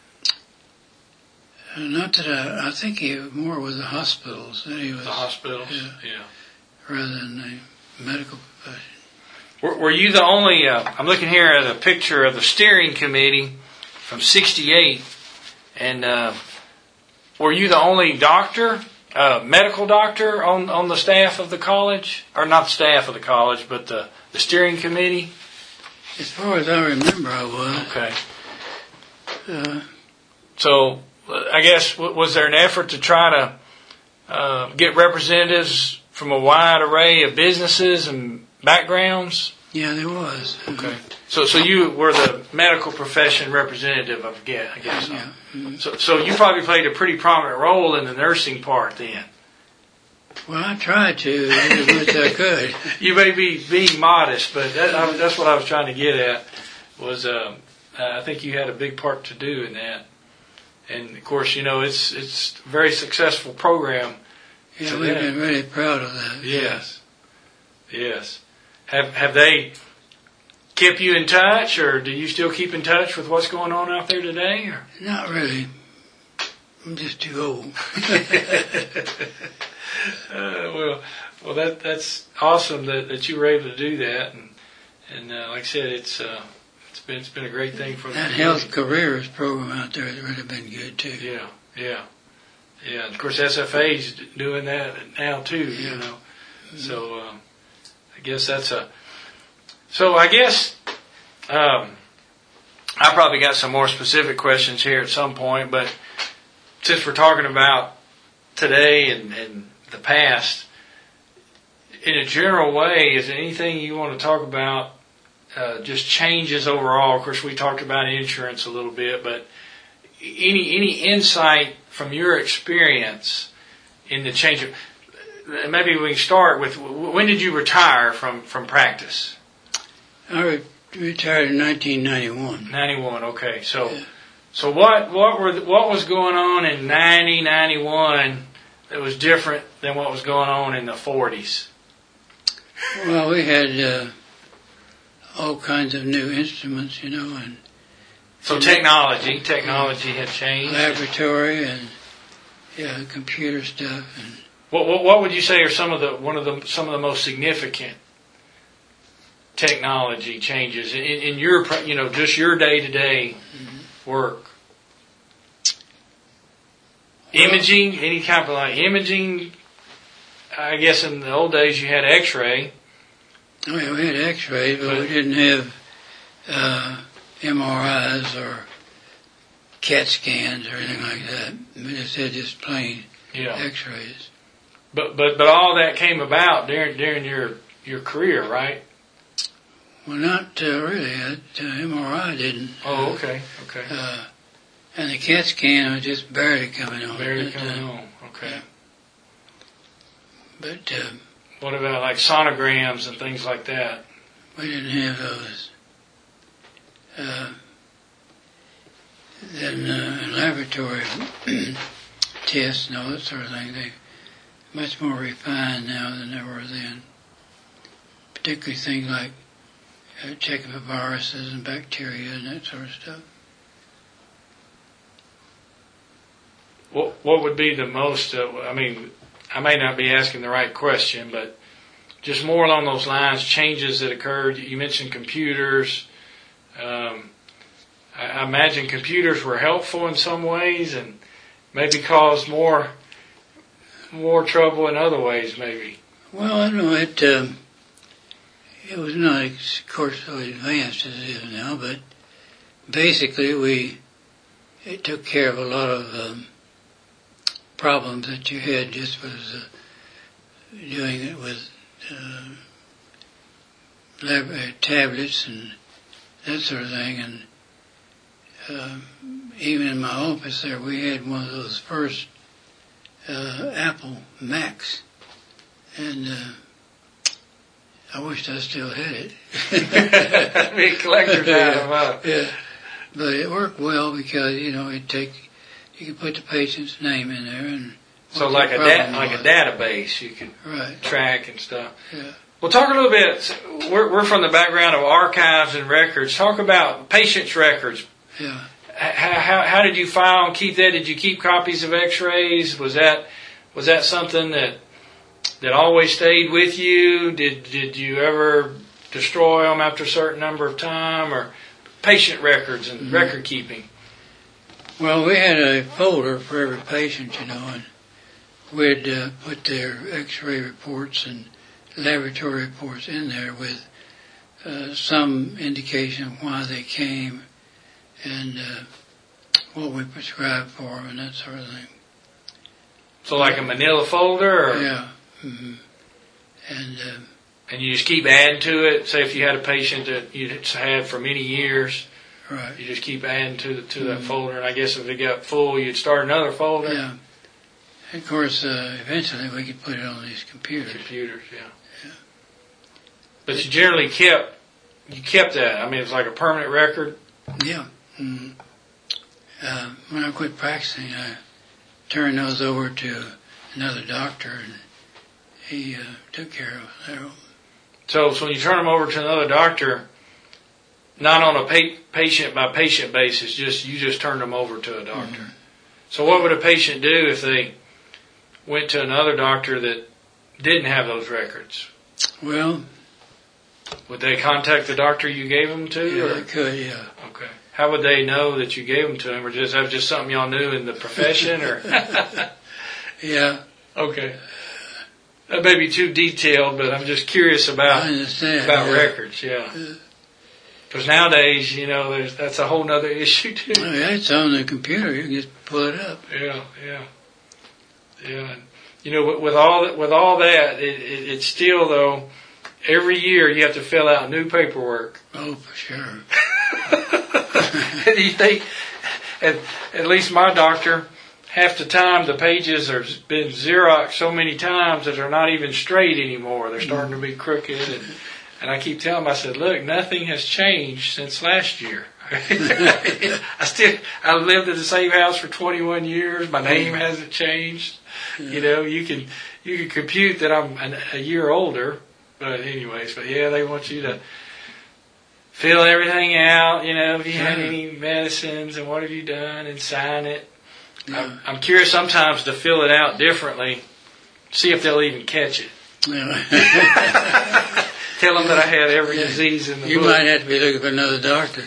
Uh, not that I, I think he more with the hospitals than he was. The hospitals, yeah, yeah. Rather than the medical profession. Were, were you the only? Uh, I'm looking here at a picture of the steering committee from sixty-eight, and uh, were you the only doctor, uh, medical doctor on, on the staff of the college, or not the staff of the college, but the, the steering committee? As far as I remember, I was. Okay. Uh, so I guess was there an effort to try to uh, get representatives from a wide array of businesses and backgrounds? Yeah, there was. Okay. So, so you were the medical profession representative, I guess. I guess. Yeah. Mm-hmm. So, so you probably played a pretty prominent role in the nursing part then. Well, I tried to as much as I could. You may be being modest, but that, I, that's what I was trying to get at. Was uh, I think you had a big part to do in that, and of course, you know, it's it's a very successful program. Yeah, we've that. been really proud of that. Yes, yes. Have have they kept you in touch, or do you still keep in touch with what's going on out there today? Or? Not really. I'm just too old. uh, well, well, that that's awesome that, that you were able to do that, and and uh, like I said, it's uh, it's been it's been a great thing for that health careers program out there has really been good too. Yeah, yeah, yeah. Of course, S F A's doing that now too. Yeah. You know, mm-hmm. so um, I guess that's a. So I guess um, I probably got some more specific questions here at some point, but since we're talking about today and, and the past, in a general way, is there anything you want to talk about, uh, just changes overall? Of course, we talked about insurance a little bit, but any any insight from your experience in the change of, maybe we can start with, when did you retire from, from practice? I re- retired in nineteen ninety-one. ninety-one, okay. So, yeah. so what what were the, what was going on in ninety, ninety-one that was different than what was going on in the forties? Well, we had uh, all kinds of new instruments, you know, and so technology, technology had changed. Laboratory and yeah, computer stuff. And what what what would you say are some of the one of the some of the most significant technology changes in, in your, you know, just your day-to-day mm-hmm. work? Well, imaging, any kind of like imaging. I guess in the old days you had X-ray. Oh yeah, we had X-ray, but, but we didn't have uh, M R Is or CAT scans or anything like that. We just had just plain yeah. X-rays. But but but all that came about during during your your career, right? Well, not uh, really. Uh, M R I didn't. Oh, okay, okay. Uh, and the CAT scan was just barely coming on. Barely but, coming uh, on. Okay. Yeah. But uh, what about like sonograms and things like that? We didn't have those. Uh, then uh, laboratory tests and all that sort of thing, they're much more refined now than they were then. Particularly things like uh, checking for viruses and bacteria and that sort of stuff. What what would be the most? Uh, I mean, I may not be asking the right question, but just more along those lines, changes that occurred. You mentioned computers. Um, I, I imagine computers were helpful in some ways, and maybe caused more more trouble in other ways. Maybe. Well, I don't know. It um, it was not, of course, so advanced as it is now, but basically we it took care of a lot of um, problems that you had just with uh, doing it with uh, lab, uh, tablets and that sort of thing. And uh, even in my office there, we had one of those first uh, Apple Macs, and uh, I wished I still had it. Be a collector's item, huh? Yeah, but it worked well because you know it take you could put the patient's name in there and so like a da- like a database you could right. track and stuff. Yeah. Well, talk a little bit. We're we're from the background of archives and records. Talk about patients' records. Yeah. How, how how did you file and keep that? Did you keep copies of X-rays? Was that was that something that that always stayed with you? Did did you ever destroy them after a certain number of time, or patient records and mm-hmm. record keeping? Well, we had a folder for every patient, you know, and we'd uh, put their X-ray reports and laboratory reports in there with uh, some indication of why they came and uh, what we prescribed for them and that sort of thing. So like a manila folder? Or? Yeah. Mm-hmm. And uh, and you just keep adding to it. Say if you had a patient that you'd had for many years, right. You just keep adding to to mm-hmm. that folder. And I guess if it got full, you'd start another folder. Yeah. And of course, uh, eventually we could put it on these computers. Computers, yeah. Yeah. But you generally kept you kept that. I mean, it was like a permanent record. Yeah. Mm-hmm. Uh, when I quit practicing, I turned those over to another doctor, and he uh, took care of them. So, so when you turn them over to another doctor, not on a pa- patient by patient basis, just you just turned them over to a doctor. Mm-hmm. So, what would a patient do if they went to another doctor that didn't have those records? Well, would they contact the doctor you gave them to? Yeah, or? they could. Yeah. Okay. How would they know that you gave them to them, or just that was just something y'all knew in the profession, or? Yeah. Okay. That may be too detailed, but I'm just curious about I understand, about yeah. records. Yeah. Because nowadays, you know, there's that's a whole nother issue too. Well, yeah, it's on the computer. You can just pull it up. Yeah, yeah, yeah. And, you know, with, with all that, with all that, it, it, it's still though. Every year you have to fill out new paperwork. Oh, for sure. And you think, at, at least my doctor, half the time the pages have been Xeroxed so many times that they're not even straight anymore. They're starting to be crooked. And, and I keep telling him, I said, look, nothing has changed since last year. I still, I lived in the same house for twenty-one years. My name hasn't changed. Yeah. You know, you can, you can compute that I'm an, a year older. But anyways, but yeah, they want you to fill everything out, you know, if you had any medicines and what have you done, and sign it. Yeah. I'm, I'm curious sometimes to fill it out differently, see if they'll even catch it. Yeah. Tell them that I had every yeah. disease in the you book. You might have to be looking for another doctor.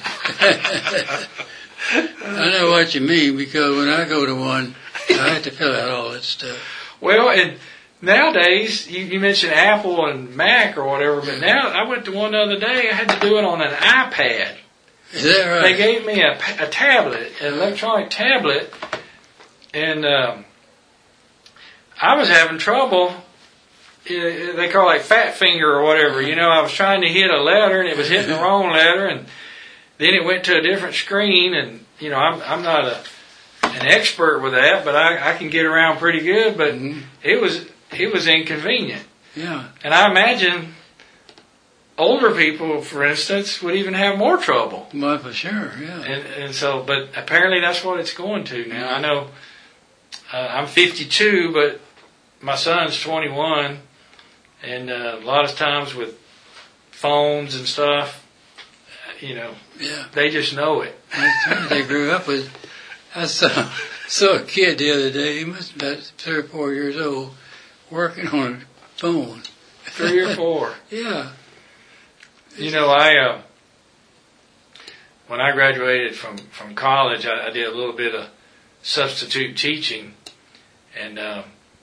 I know what you mean, because when I go to one, I have to fill out all that stuff. Well, and nowadays, you, you mentioned Apple and Mac or whatever, but now I went to one the other day, I had to do it on an iPad. Is that right? They gave me a, a tablet, an electronic tablet, and um, I was having trouble. They call it like fat finger or whatever. You know, I was trying to hit a letter and it was hitting the wrong letter, and then it went to a different screen. And you know, I'm I'm not a an expert with that, but I, I can get around pretty good. But mm-hmm. it was it was inconvenient. Yeah. And I imagine older people, for instance, would even have more trouble. Well, for sure, yeah. And and so, but apparently that's what it's going to now. I know uh, I'm fifty-two, but my son's twenty-one, and uh, a lot of times with phones and stuff, you know, yeah, they just know it. They grew up with. I saw saw a kid the other day. He must be about three or four years old, working on a phone. Three or four. Yeah. You know, I uh, when I graduated from from college, I, I did a little bit of substitute teaching, and uh,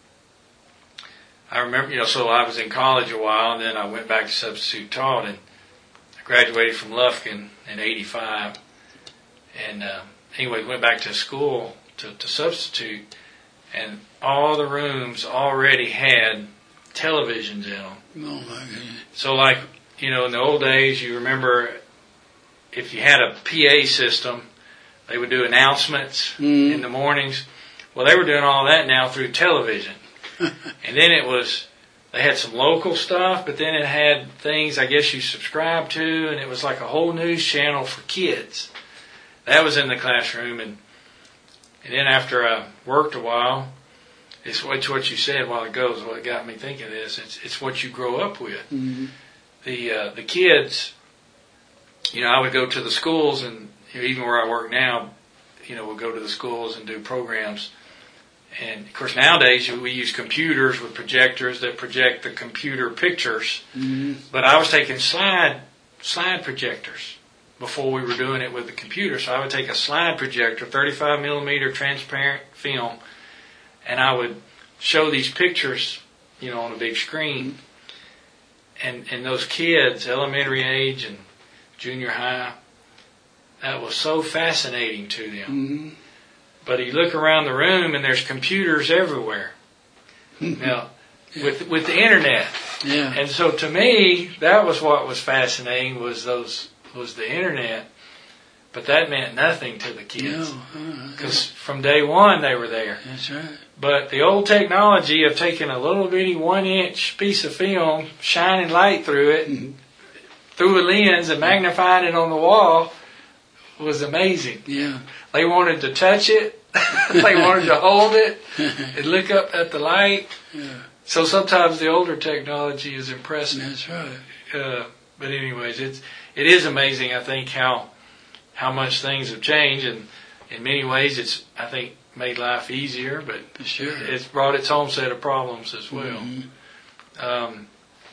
I remember, you know, so I was in college a while, and then I went back to substitute taught, and I graduated from Lufkin in eighty-five, and uh, anyway, went back to school to, to substitute, and all the rooms already had televisions in them. Oh my goodness! So like, you know, in the old days, you remember if you had a P A system, they would do announcements mm. in the mornings. Well, they were doing all that now through television. And then it was, they had some local stuff, but then it had things I guess you subscribed to, and it was like a whole news channel for kids. That was in the classroom. And and then after I worked a while, it's what, it's what you said a while ago is what got me thinking of this. It's, it's what you grow up with. Mm-hmm. The uh, the kids, you know, I would go to the schools, and you know, even where I work now, you know, we'll go to the schools and do programs. And of course, nowadays we use computers with projectors that project the computer pictures. Mm-hmm. But I was taking slide slide projectors before we were doing it with the computer. So I would take a slide projector, thirty-five millimeter transparent film, and I would show these pictures, you know, on a big screen. And and those kids, elementary age and junior high, that was so fascinating to them. Mm-hmm. But you look around the room and there's computers everywhere. Now, with with the internet. Yeah. And so to me, that was what was fascinating was those was the internet. But that meant nothing to the kids. Because no. uh, from day one they were there. That's right. But the old technology of taking a little bitty one-inch piece of film, shining light through it, mm-hmm. through a lens and magnifying it on the wall was amazing. Yeah. They wanted to touch it. They wanted to hold it and look up at the light. Yeah. So sometimes the older technology is impressive. That's right. Uh, but anyways, it's it is amazing, I think, how how much things have changed, and in many ways it's, I think, made life easier, but For sure. it's brought its own set of problems as well. Mm-hmm. Um,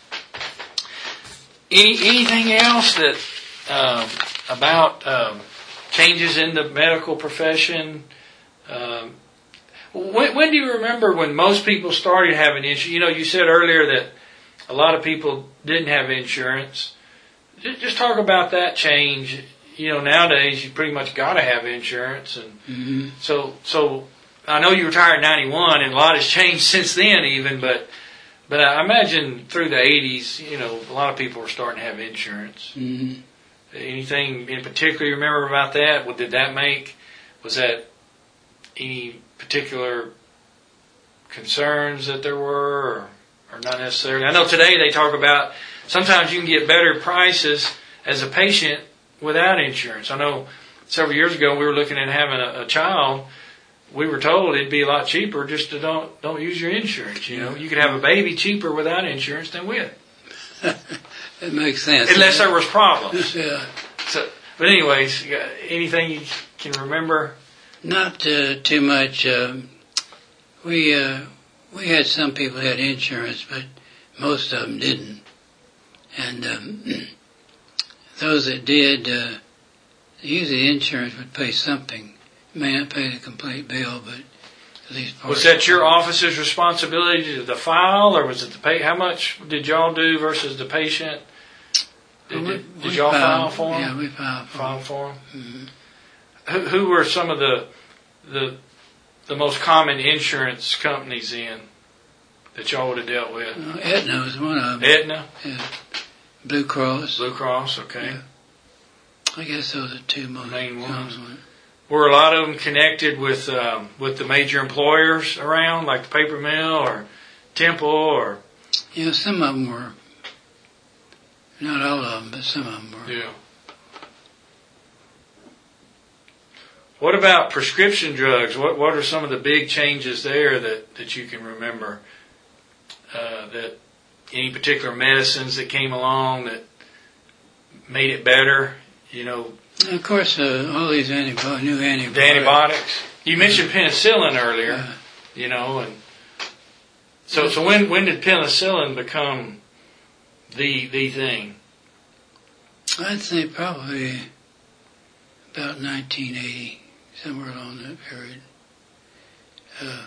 any anything else that um, about um, changes in the medical profession? Um, when, when do you remember when most people started having insurance? You know, you said earlier that a lot of people didn't have insurance. Just, just talk about that change. You know, nowadays you pretty much got to have insurance, and mm-hmm. so so. I know you retired in ninety-one, and a lot has changed since then, even. But but I imagine through the eighties, you know, a lot of people were starting to have insurance. Mm-hmm. Anything in particular you remember about that? What did that make? Was that any particular concerns that there were, or, or not necessarily? I know today they talk about sometimes you can get better prices as a patient without insurance. I know several years ago we were looking at having a, a child. We were told it'd be a lot cheaper just to don't don't use your insurance. You know, you could have a baby cheaper without insurance than with. It makes sense. Unless there was problems. Yeah. So, but anyways, anything you can remember? Not uh, too much. Um, we uh, we had some people had insurance, but most of them didn't. And um, those that did, uh, usually insurance would pay something. May not pay the complete bill, but at least part. Was that your office's responsibility to the file, or was it the pay? How much did y'all do versus the patient? Did, Well, we, did, did we y'all file filed, for them? Yeah, we filed for File them. for them. Mm-hmm. Who, who were some of the the the most common insurance companies in? that y'all would have dealt with? Uh, Aetna was one of them. Aetna? Yeah. Blue Cross. Blue Cross, okay. Yeah. I guess those are the two most main ones. ones. Were a lot of them connected with um, with the major employers around, like the paper mill or Temple or? Yeah, some of them were. Not all of them, but some of them were. Yeah. What about prescription drugs? What What are some of the big changes there that, that you can remember? Uh, that any particular medicines that came along that made it better? You know. And of course, uh, all these antibiotics, new antibiotics. The antibiotics. You mentioned penicillin earlier. Uh, you know, and so so when when did penicillin become the the thing? I'd say probably about nineteen eighty, somewhere along that period. Uh,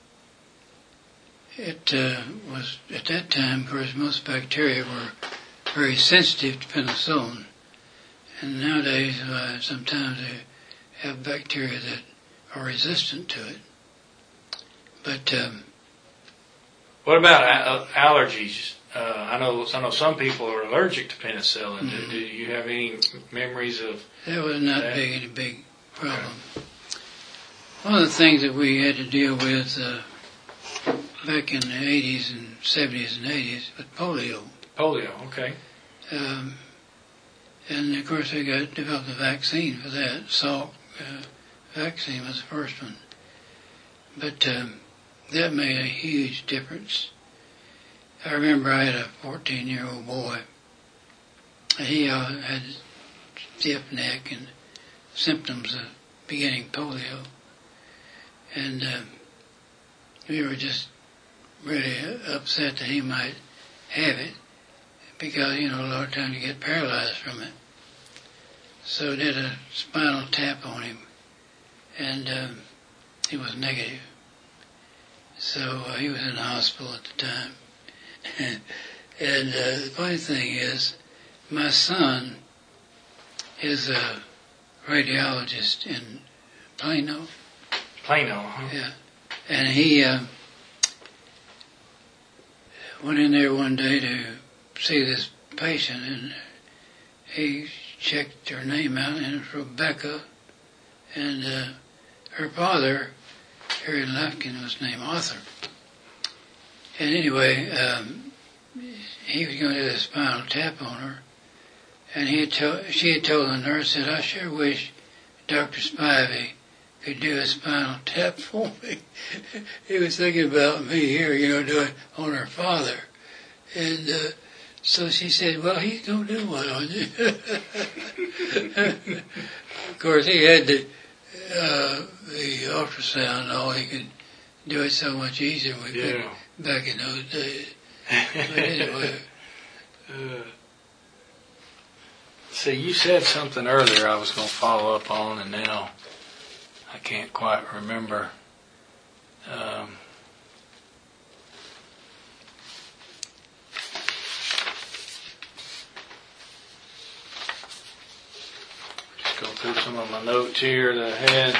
it uh, was, at that time, of course, most bacteria were very sensitive to penicillin. And nowadays, uh, sometimes they have bacteria that are resistant to it. But um, what about a- allergies? Uh, I know I know some people are allergic to penicillin. Mm-hmm. Do, do you have any memories of that? Was not that? big any big problem. Okay. One of the things that we had to deal with uh, back in the eighties and seventies and eighties was polio. Polio, okay. Um, and of course, we got developed a vaccine for that. Salk uh, vaccine was the first one, but um, that made a huge difference. I remember I had a fourteen-year-old boy. He uh, had stiff neck and symptoms of beginning polio, and uh, we were just really upset that he might have it, because, you know, a lot of times you get paralyzed from it. So did a spinal tap on him, and um, he was negative. So uh, he was in the hospital at the time. And uh, the funny thing is, my son is a radiologist in Plano. Plano, huh? Yeah. And he uh, went in there one day to see this patient, and he checked her name out, and it was Rebecca. And uh, her father, here in Lufkin, was named Arthur. And anyway, um, he was going to do a spinal tap on her, and he had told, she had told the nurse that, I sure wish Doctor Spivey could do a spinal tap for me. He was thinking about me here, you know, doing on her father. And uh, so she said, well, he's going to do one on you. Of course, he had the, uh, the ultrasound, all he could do it so much easier with yeah. it back in those days. But anyway. Uh, see, you said something earlier I was going to follow up on, and now I can't quite remember. Um, just go through some of my notes here that I had.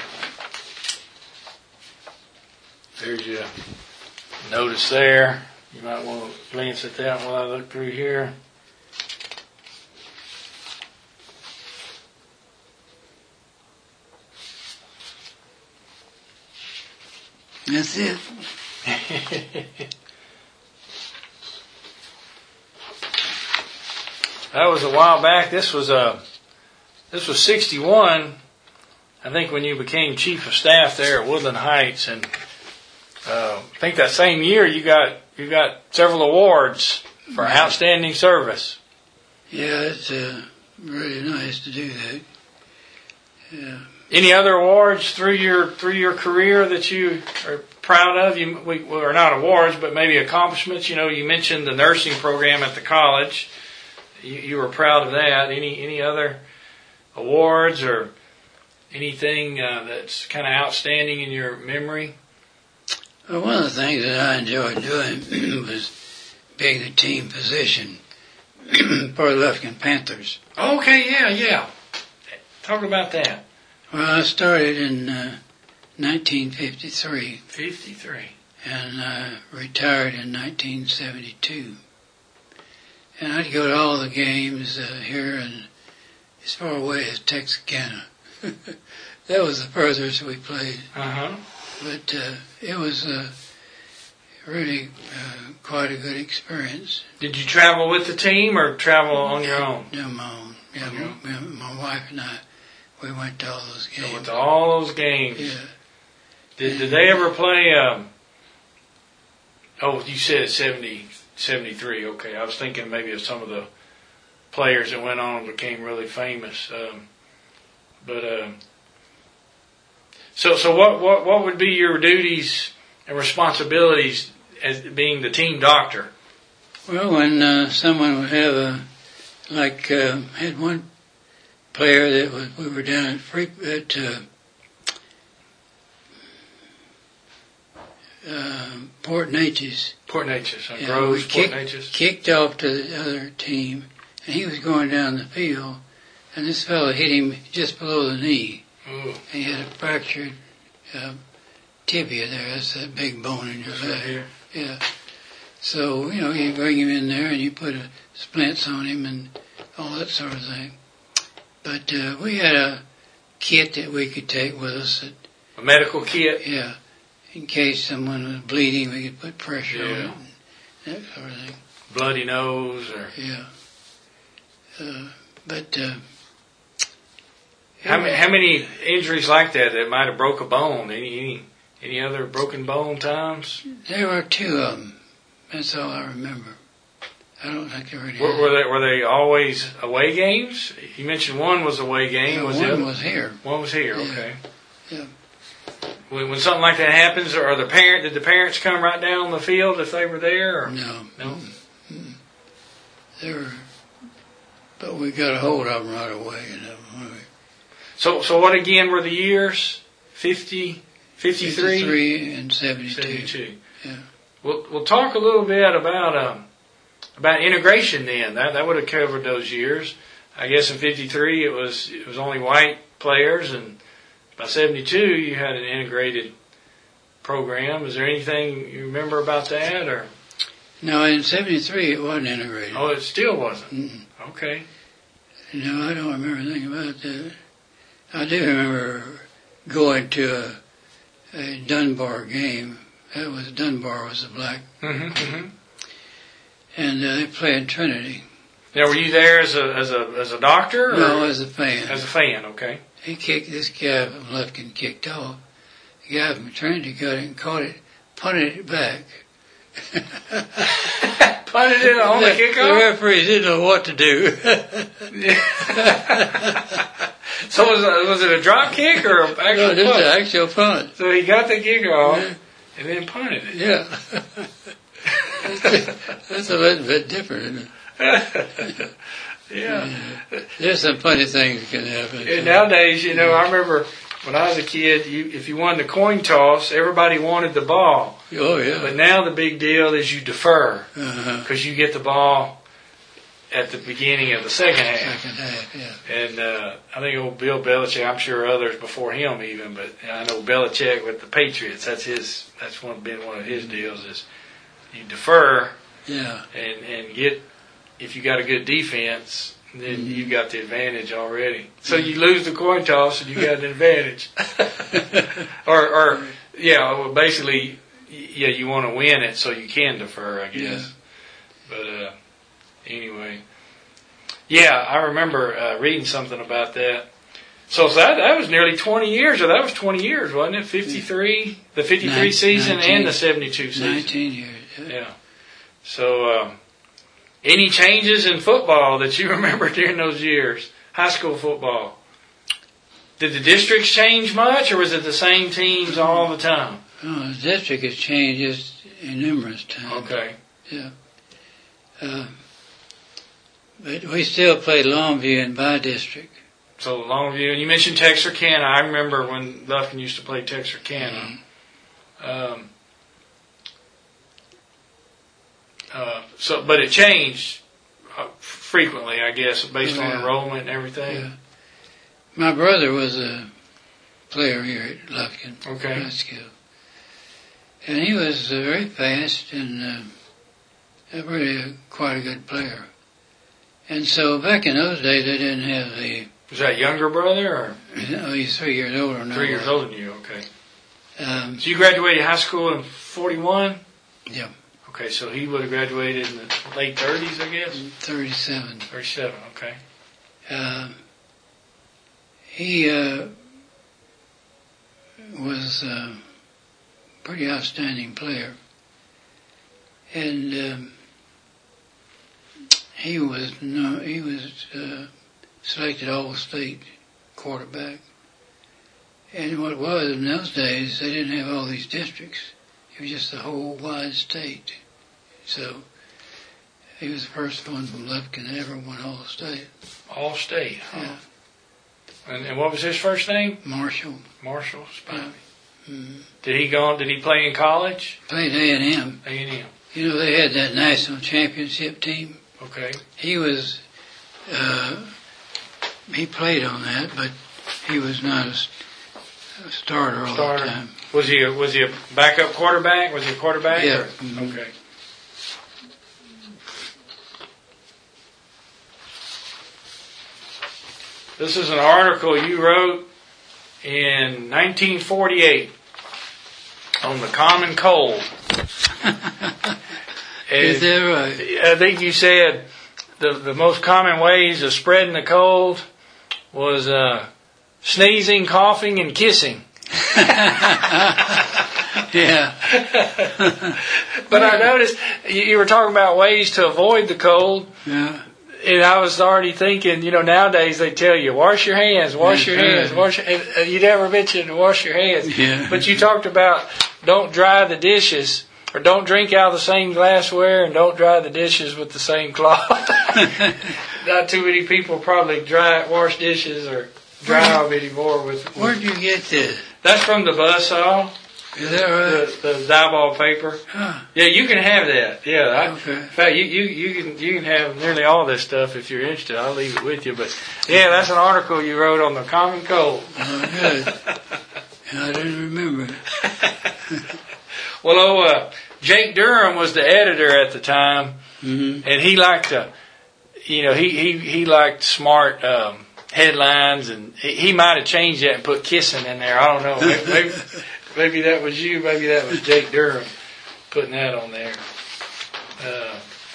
There's your notice there. You might want to glance at that while I look through here. That's it. That was a while back. This was a this was sixty-one, I think, when you became chief of staff there at Woodland Heights, and uh, I think that same year you got you got several awards for outstanding service. Yeah, it's uh, really nice to do that. Yeah. Any other awards through your through your career that you are proud of? You we well, are not awards, but maybe accomplishments. You know, you mentioned the nursing program at the college. You, you were proud of that. Any any other awards or anything uh, that's kind of outstanding in your memory? Well, one of the things that I enjoyed doing was being the team physician for the Lufkin Panthers. Okay, yeah, yeah. Talk about that. Well, I started in uh, nineteen fifty-three. fifty-three. and I retired in nineteen seventy-two. And I'd go to all the games uh, here and as far away as Texarkana. That was the furthest we played. Uh-huh. But uh, it was uh, really uh, quite a good experience. Did you travel with the team or travel on your own? No, my own. Yeah, Okay. my, my wife and I, we went to all those games. So went to all those games. Yeah. Did, did they ever play, um, oh, you said seventy, seventy-three, okay. I was thinking maybe of some of the players that went on and became really famous. Um, but, um, so, so what, what, what would be your duties and responsibilities as being the team doctor? Well, when uh, someone would have a, like, uh, had one player that was, we were down at, Free, at uh, uh, Port Neches. Port Neches, uh, Yeah, Groves, we Port kicked, Neches. kicked off to the other team, and he was going down the field, and this fellow hit him just below the knee. Ooh. And he had a fractured uh, tibia there. That's that big bone in your That's leg. right here. Yeah. So, you know, you bring him in there and you put a splints on him and all that sort of thing. But uh, we had a kit that we could take with us. That, A medical kit? yeah. In case someone was bleeding, we could put pressure Yeah. on it and that sort of thing. Bloody nose or... Yeah. Uh, but... Uh, How many, how many injuries like that that might have broke a bone? Any, any any other broken bone times? There were two of them. That's all I remember. I don't think there really Were, were they were they always away games? You mentioned one was away game. Yeah, was one the other? was here. One was here. Yeah. Okay. Yeah. When, when something like that happens, are the parent did the parents come right down on the field if they were there? Or? No. No. Mm-mm. They were, but we got a hold of them right away. You know. So so what again were the years? Fifty, fifty-three, fifty-three and seventy-two. seventy-two. Yeah. We'll we'll talk a little bit about um about integration then. That that would have covered those years. I guess in fifty-three it was it was only white players, and by seventy-two you had an integrated program. Is there anything you remember about that, or? No, in seventy-three it wasn't integrated. Oh, it still wasn't. Mm-mm. Okay. No, I don't remember anything about that. I do remember going to a, a Dunbar game. That was Dunbar was a black, Mm-hmm, mm-hmm. and uh, they played Trinity. Now, were you there as a as a as a doctor? Or No, as a fan. As a fan, okay. He kicked this guy from Lufkin kicked off. The guy from Trinity got it and caught it, punted it back. Punted it on the The kickoff. referees didn't know what to do. So was it, was it a drop kick or an actual No, this is punt? an actual punt. So he got the kickoff Yeah. and then punted it. Yeah. that's, that's a little bit different, isn't it? Yeah. There's some funny things that can happen. And nowadays, you know, I remember when I was a kid, you, if you won the coin toss, everybody wanted the ball. Oh, yeah. But now the big deal is you defer Uh-huh. because you get the ball at the beginning of the second half. Second half, yeah. And uh, I think old Bill Belichick, I'm sure others before him even, but I know Belichick with the Patriots, that's his, that's one, been one of his deals is you defer Yeah. and, and get, if you got a good defense, then Mm-hmm. you got the advantage already. So you lose the coin toss and you got an advantage. or, or, yeah, well, basically, yeah, you want to win it so you can defer, I guess. Yeah. But, uh, anyway. Yeah, I remember uh, reading something about that. So, so that, that was nearly twenty years, or that was twenty years, wasn't it? fifty-three, the fifty-three Nin- season nineteen and the seventy-two season. nineteen years. Yeah. Yeah. So, um, any changes in football that you remember during those years? High school football. Did the districts change much, or was it the same teams all the time? Oh, the district has changed just numerous times. Okay. Yeah. Uh, but we still play Longview in by district. So Longview, and you mentioned Texarkana. I remember when Lufkin used to play Texarkana. Um, uh, so, but it changed uh, frequently, I guess, based Oh, on yeah. enrollment and everything. Yeah. My brother was a player here at Lufkin Okay. High School. And he was uh, very fast and uh, really a, quite a good player. And so back in those days, they didn't have the... Was that younger brother? Or? Oh, he's three years older than I Three years was. older than you, okay. Um, So you graduated high school in forty-one? Yeah. Okay, so he would have graduated in the late thirties, I guess? thirty-seven. thirty-seven, okay. Um, he uh, was a pretty outstanding player. And um, he was no, he was uh, selected All-State quarterback. And what it was in those days, they didn't have all these districts. It was just the whole wide state. So he was the first one from Lufkin that ever won All-State. All-State, huh? Yeah. And, and what was his first name? Marshall. Marshall Spivey. Yeah. Mm-hmm. Did he go on, did he play in college? Played A and M. A and M. You know, they had that national championship team. Okay. He was, uh, he played on that, but he was not a, a starter all Starter. the time. Was he a, was he a backup quarterback? Was he a quarterback? Yeah. Or? Mm-hmm. Okay. This is an article you wrote in nineteen forty-eight on the common cold. Is that right? I think you said the the most common ways of spreading the cold was uh, sneezing, coughing, and kissing. Yeah. But I noticed you, you were talking about ways to avoid the cold. Yeah. And I was already thinking, you know, nowadays they tell you, wash your hands, wash your hands, wash your hands. You never mentioned to wash your hands. Yeah. But you talked about don't dry the dishes, or don't drink out of the same glassware, and don't dry the dishes with the same cloth. Not too many people probably dry wash dishes or dry them anymore with. with Where'd you get this? That's from the Buzzsaw. Is that right? The, the Diboll paper. Huh. Yeah, you can have that. Yeah. I, Okay. In fact, you, you, you can you can have nearly all this stuff if you're interested. I'll leave it with you. But yeah, that's an article you wrote on the common cold. Oh, good. I didn't remember. Well, oh, uh, Jake Durham was the editor at the time, Mm-hmm. and he liked to, you know, he he he liked smart um, headlines, and he, he might have changed that and put kissing in there. I don't know. Maybe, maybe, maybe that was you. Maybe that was Jake Durham putting that on there. Uh,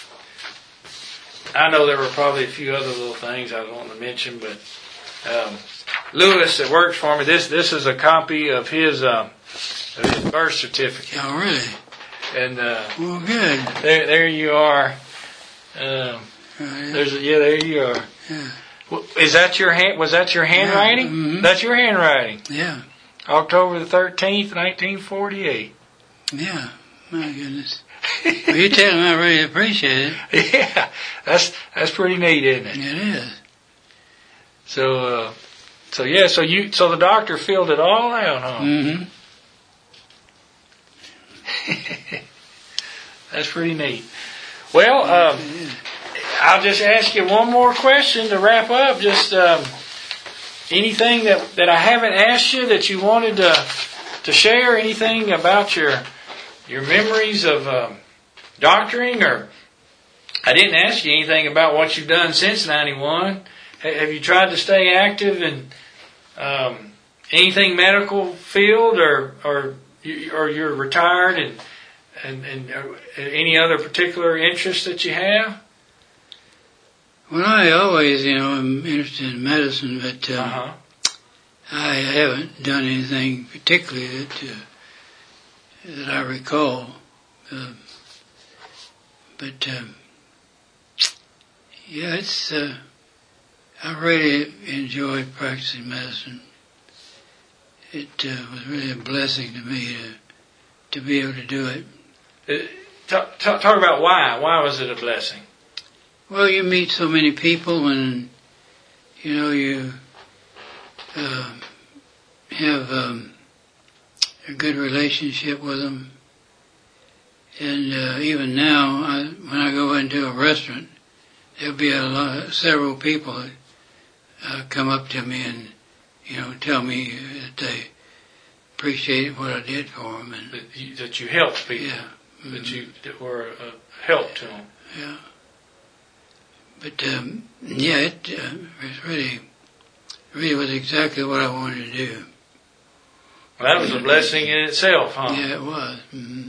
I know there were probably a few other little things I was wanting to mention, but um, Lewis that works for me. This this is a copy of his um, of his birth certificate, Oh, really? and uh, Well, good. there there you are. Um, Oh, yeah. there's a, yeah, there you are. Yeah. Well, is that your hand? Was that your handwriting? Mhm. That's your handwriting. Yeah. October the thirteenth, nineteen forty-eight. Yeah. My goodness. Well, you tell him I really appreciate it. Yeah, that's that's pretty neat, isn't it? It is. So, uh, so yeah, so you, so the doctor filled it all out, huh? Mm-hmm. That's pretty neat. Well, um, I'll just ask you one more question to wrap up. Just um, anything that, that I haven't asked you that you wanted to to share. Anything about your your memories of um, doctoring, or I didn't ask you anything about what you've done since ninety-one. Have you tried to stay active in um, anything medical field, or or you, or you're retired, and and and uh, any other particular interests that you have? Well, I always, you know, am interested in medicine, but um, Uh-huh. I haven't done anything particularly that uh, that I recall. Uh, but um, yeah, it's. Uh, I really enjoyed practicing medicine. It uh, was really a blessing to me to to be able to do it. Uh, talk, talk, talk about why. Why was it a blessing? Well, you meet so many people, and you know you uh, have um, a good relationship with them. And uh, even now, I, when I go into a restaurant, there'll be a lot, several people that uh, come up to me and you know tell me that they appreciated what I did for them. And that you, that you helped people. yeah. Mm-hmm. That you that were a help to them. Yeah. But, um, yeah, it uh, was really, really was exactly what I wanted to do. Well, that was a blessing in itself, huh? Yeah, it was. Mm-hmm.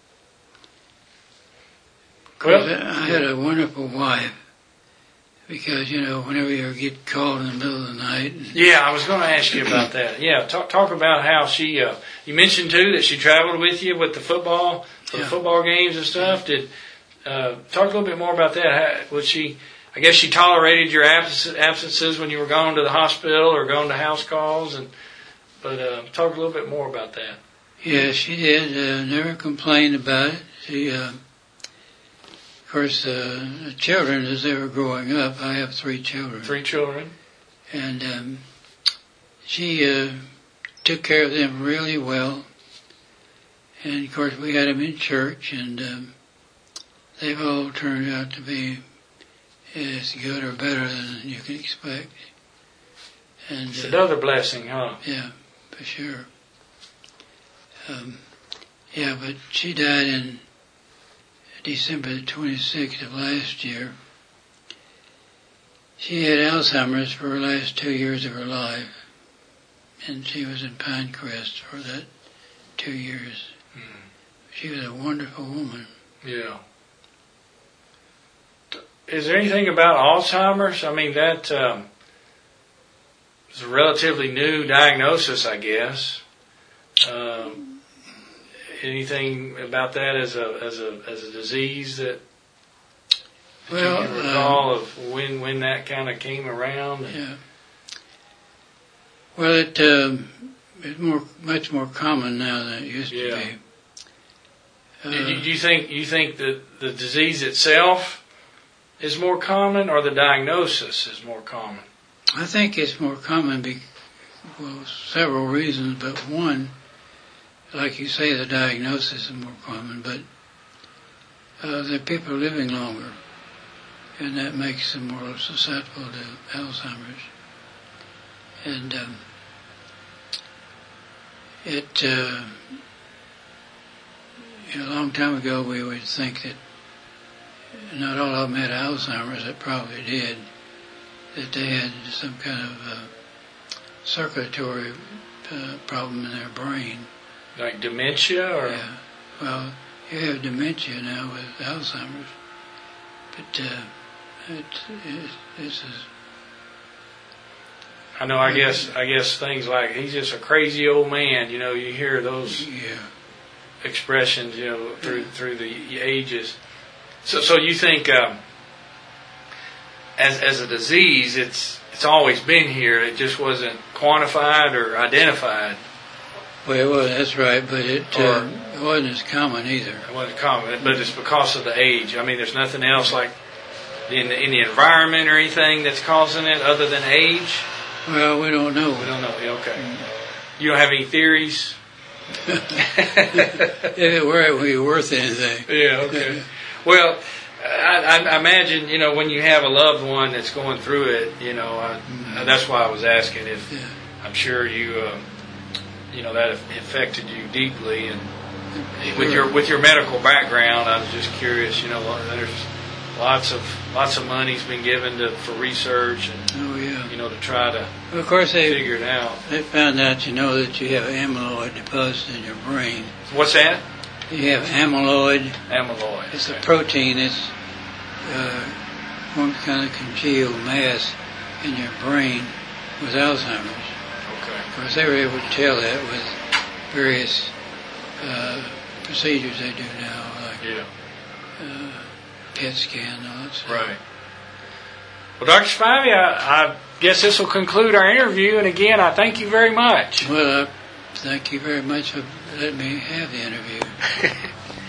Well, I had a wonderful wife because, you know, whenever you get called in the middle of the night. Yeah, I was going to ask you about that. Yeah, talk talk about how she, uh, you mentioned too that she traveled with you with the football, for Yeah. the football games and stuff. Did, uh, talk a little bit more about that. How, was she, I guess she tolerated your abs- absences when you were going to the hospital or going to house calls, and but uh, talk a little bit more about that. Yeah, she did. Uh, never complained about it. She, uh, of course, uh, the children, as they were growing up, I have three children. Three children. And um, she uh, took care of them really well. And, of course, we had them in church, and um, they've all turned out to be as good or better than you can expect. And It's uh, another blessing, huh? yeah, for sure. Um, yeah, but she died in December the twenty-sixth of last year. She had Alzheimer's for the last two years of her life, and she was in Pinecrest for that two years. Mm. She was a wonderful woman. Yeah. Is there anything about Alzheimer's? I mean, that um, is a relatively new diagnosis, I guess. Um, anything about that as a as a as a disease that, that Well, you can recall um, of when when that kind of came around? Yeah. Well, it um, it's more much more common now than it used Yeah. to be. Uh, do, you, do you think you think that the disease itself is more common, or the diagnosis is more common? I think it's more common be well, several reasons, but one, like you say, the diagnosis is more common, but uh, the people are living longer, and that makes them more susceptible to Alzheimer's. And um, it, uh, you know, a long time ago we would think that not all of them had Alzheimer's, that probably did, that they had some kind of uh, circulatory uh, problem in their brain. Like dementia, or Yeah. Well, you have dementia now with Alzheimer's, but uh, it, it, this is. I know. I guess. I guess things like he's just a crazy old man. You know, you hear those Yeah. expressions. You know, through through the ages. So, so you think um, as as a disease, it's it's always been here. It just wasn't quantified or identified. Well, well, that's right, but it, uh, Or- it wasn't as common either. It wasn't common, but it's because of the age. I mean, there's nothing else like in the, in the environment or anything that's causing it other than age. Well, we don't know. We don't know. Yeah, okay. You don't have any theories? If it were, it would be worth anything. Yeah, okay. Well, I, I imagine, you know, when you have a loved one that's going through it, you know, I, that's why I was asking if Yeah. I'm sure you, uh, you know, that affected you deeply. And with your with your medical background, I was just curious, you know, there's lots of lots of money's been given to for research and, Oh, yeah. you know, to try to Well, of course, they, figure it out. they found out, you know, that you have amyloid deposits in your brain. What's that? You have amyloid. Amyloid. It's a Okay. protein that's uh, one kind of congealed mass in your brain with Alzheimer's. Okay. Of course, they were able to tell that with various uh, procedures they do now, like Yeah. uh, P E T scan and all that stuff. Right. Well, Doctor Spivey, I, I guess this will conclude our interview. And again, I thank you very much. Well, uh, thank you very much for letting me have the interview.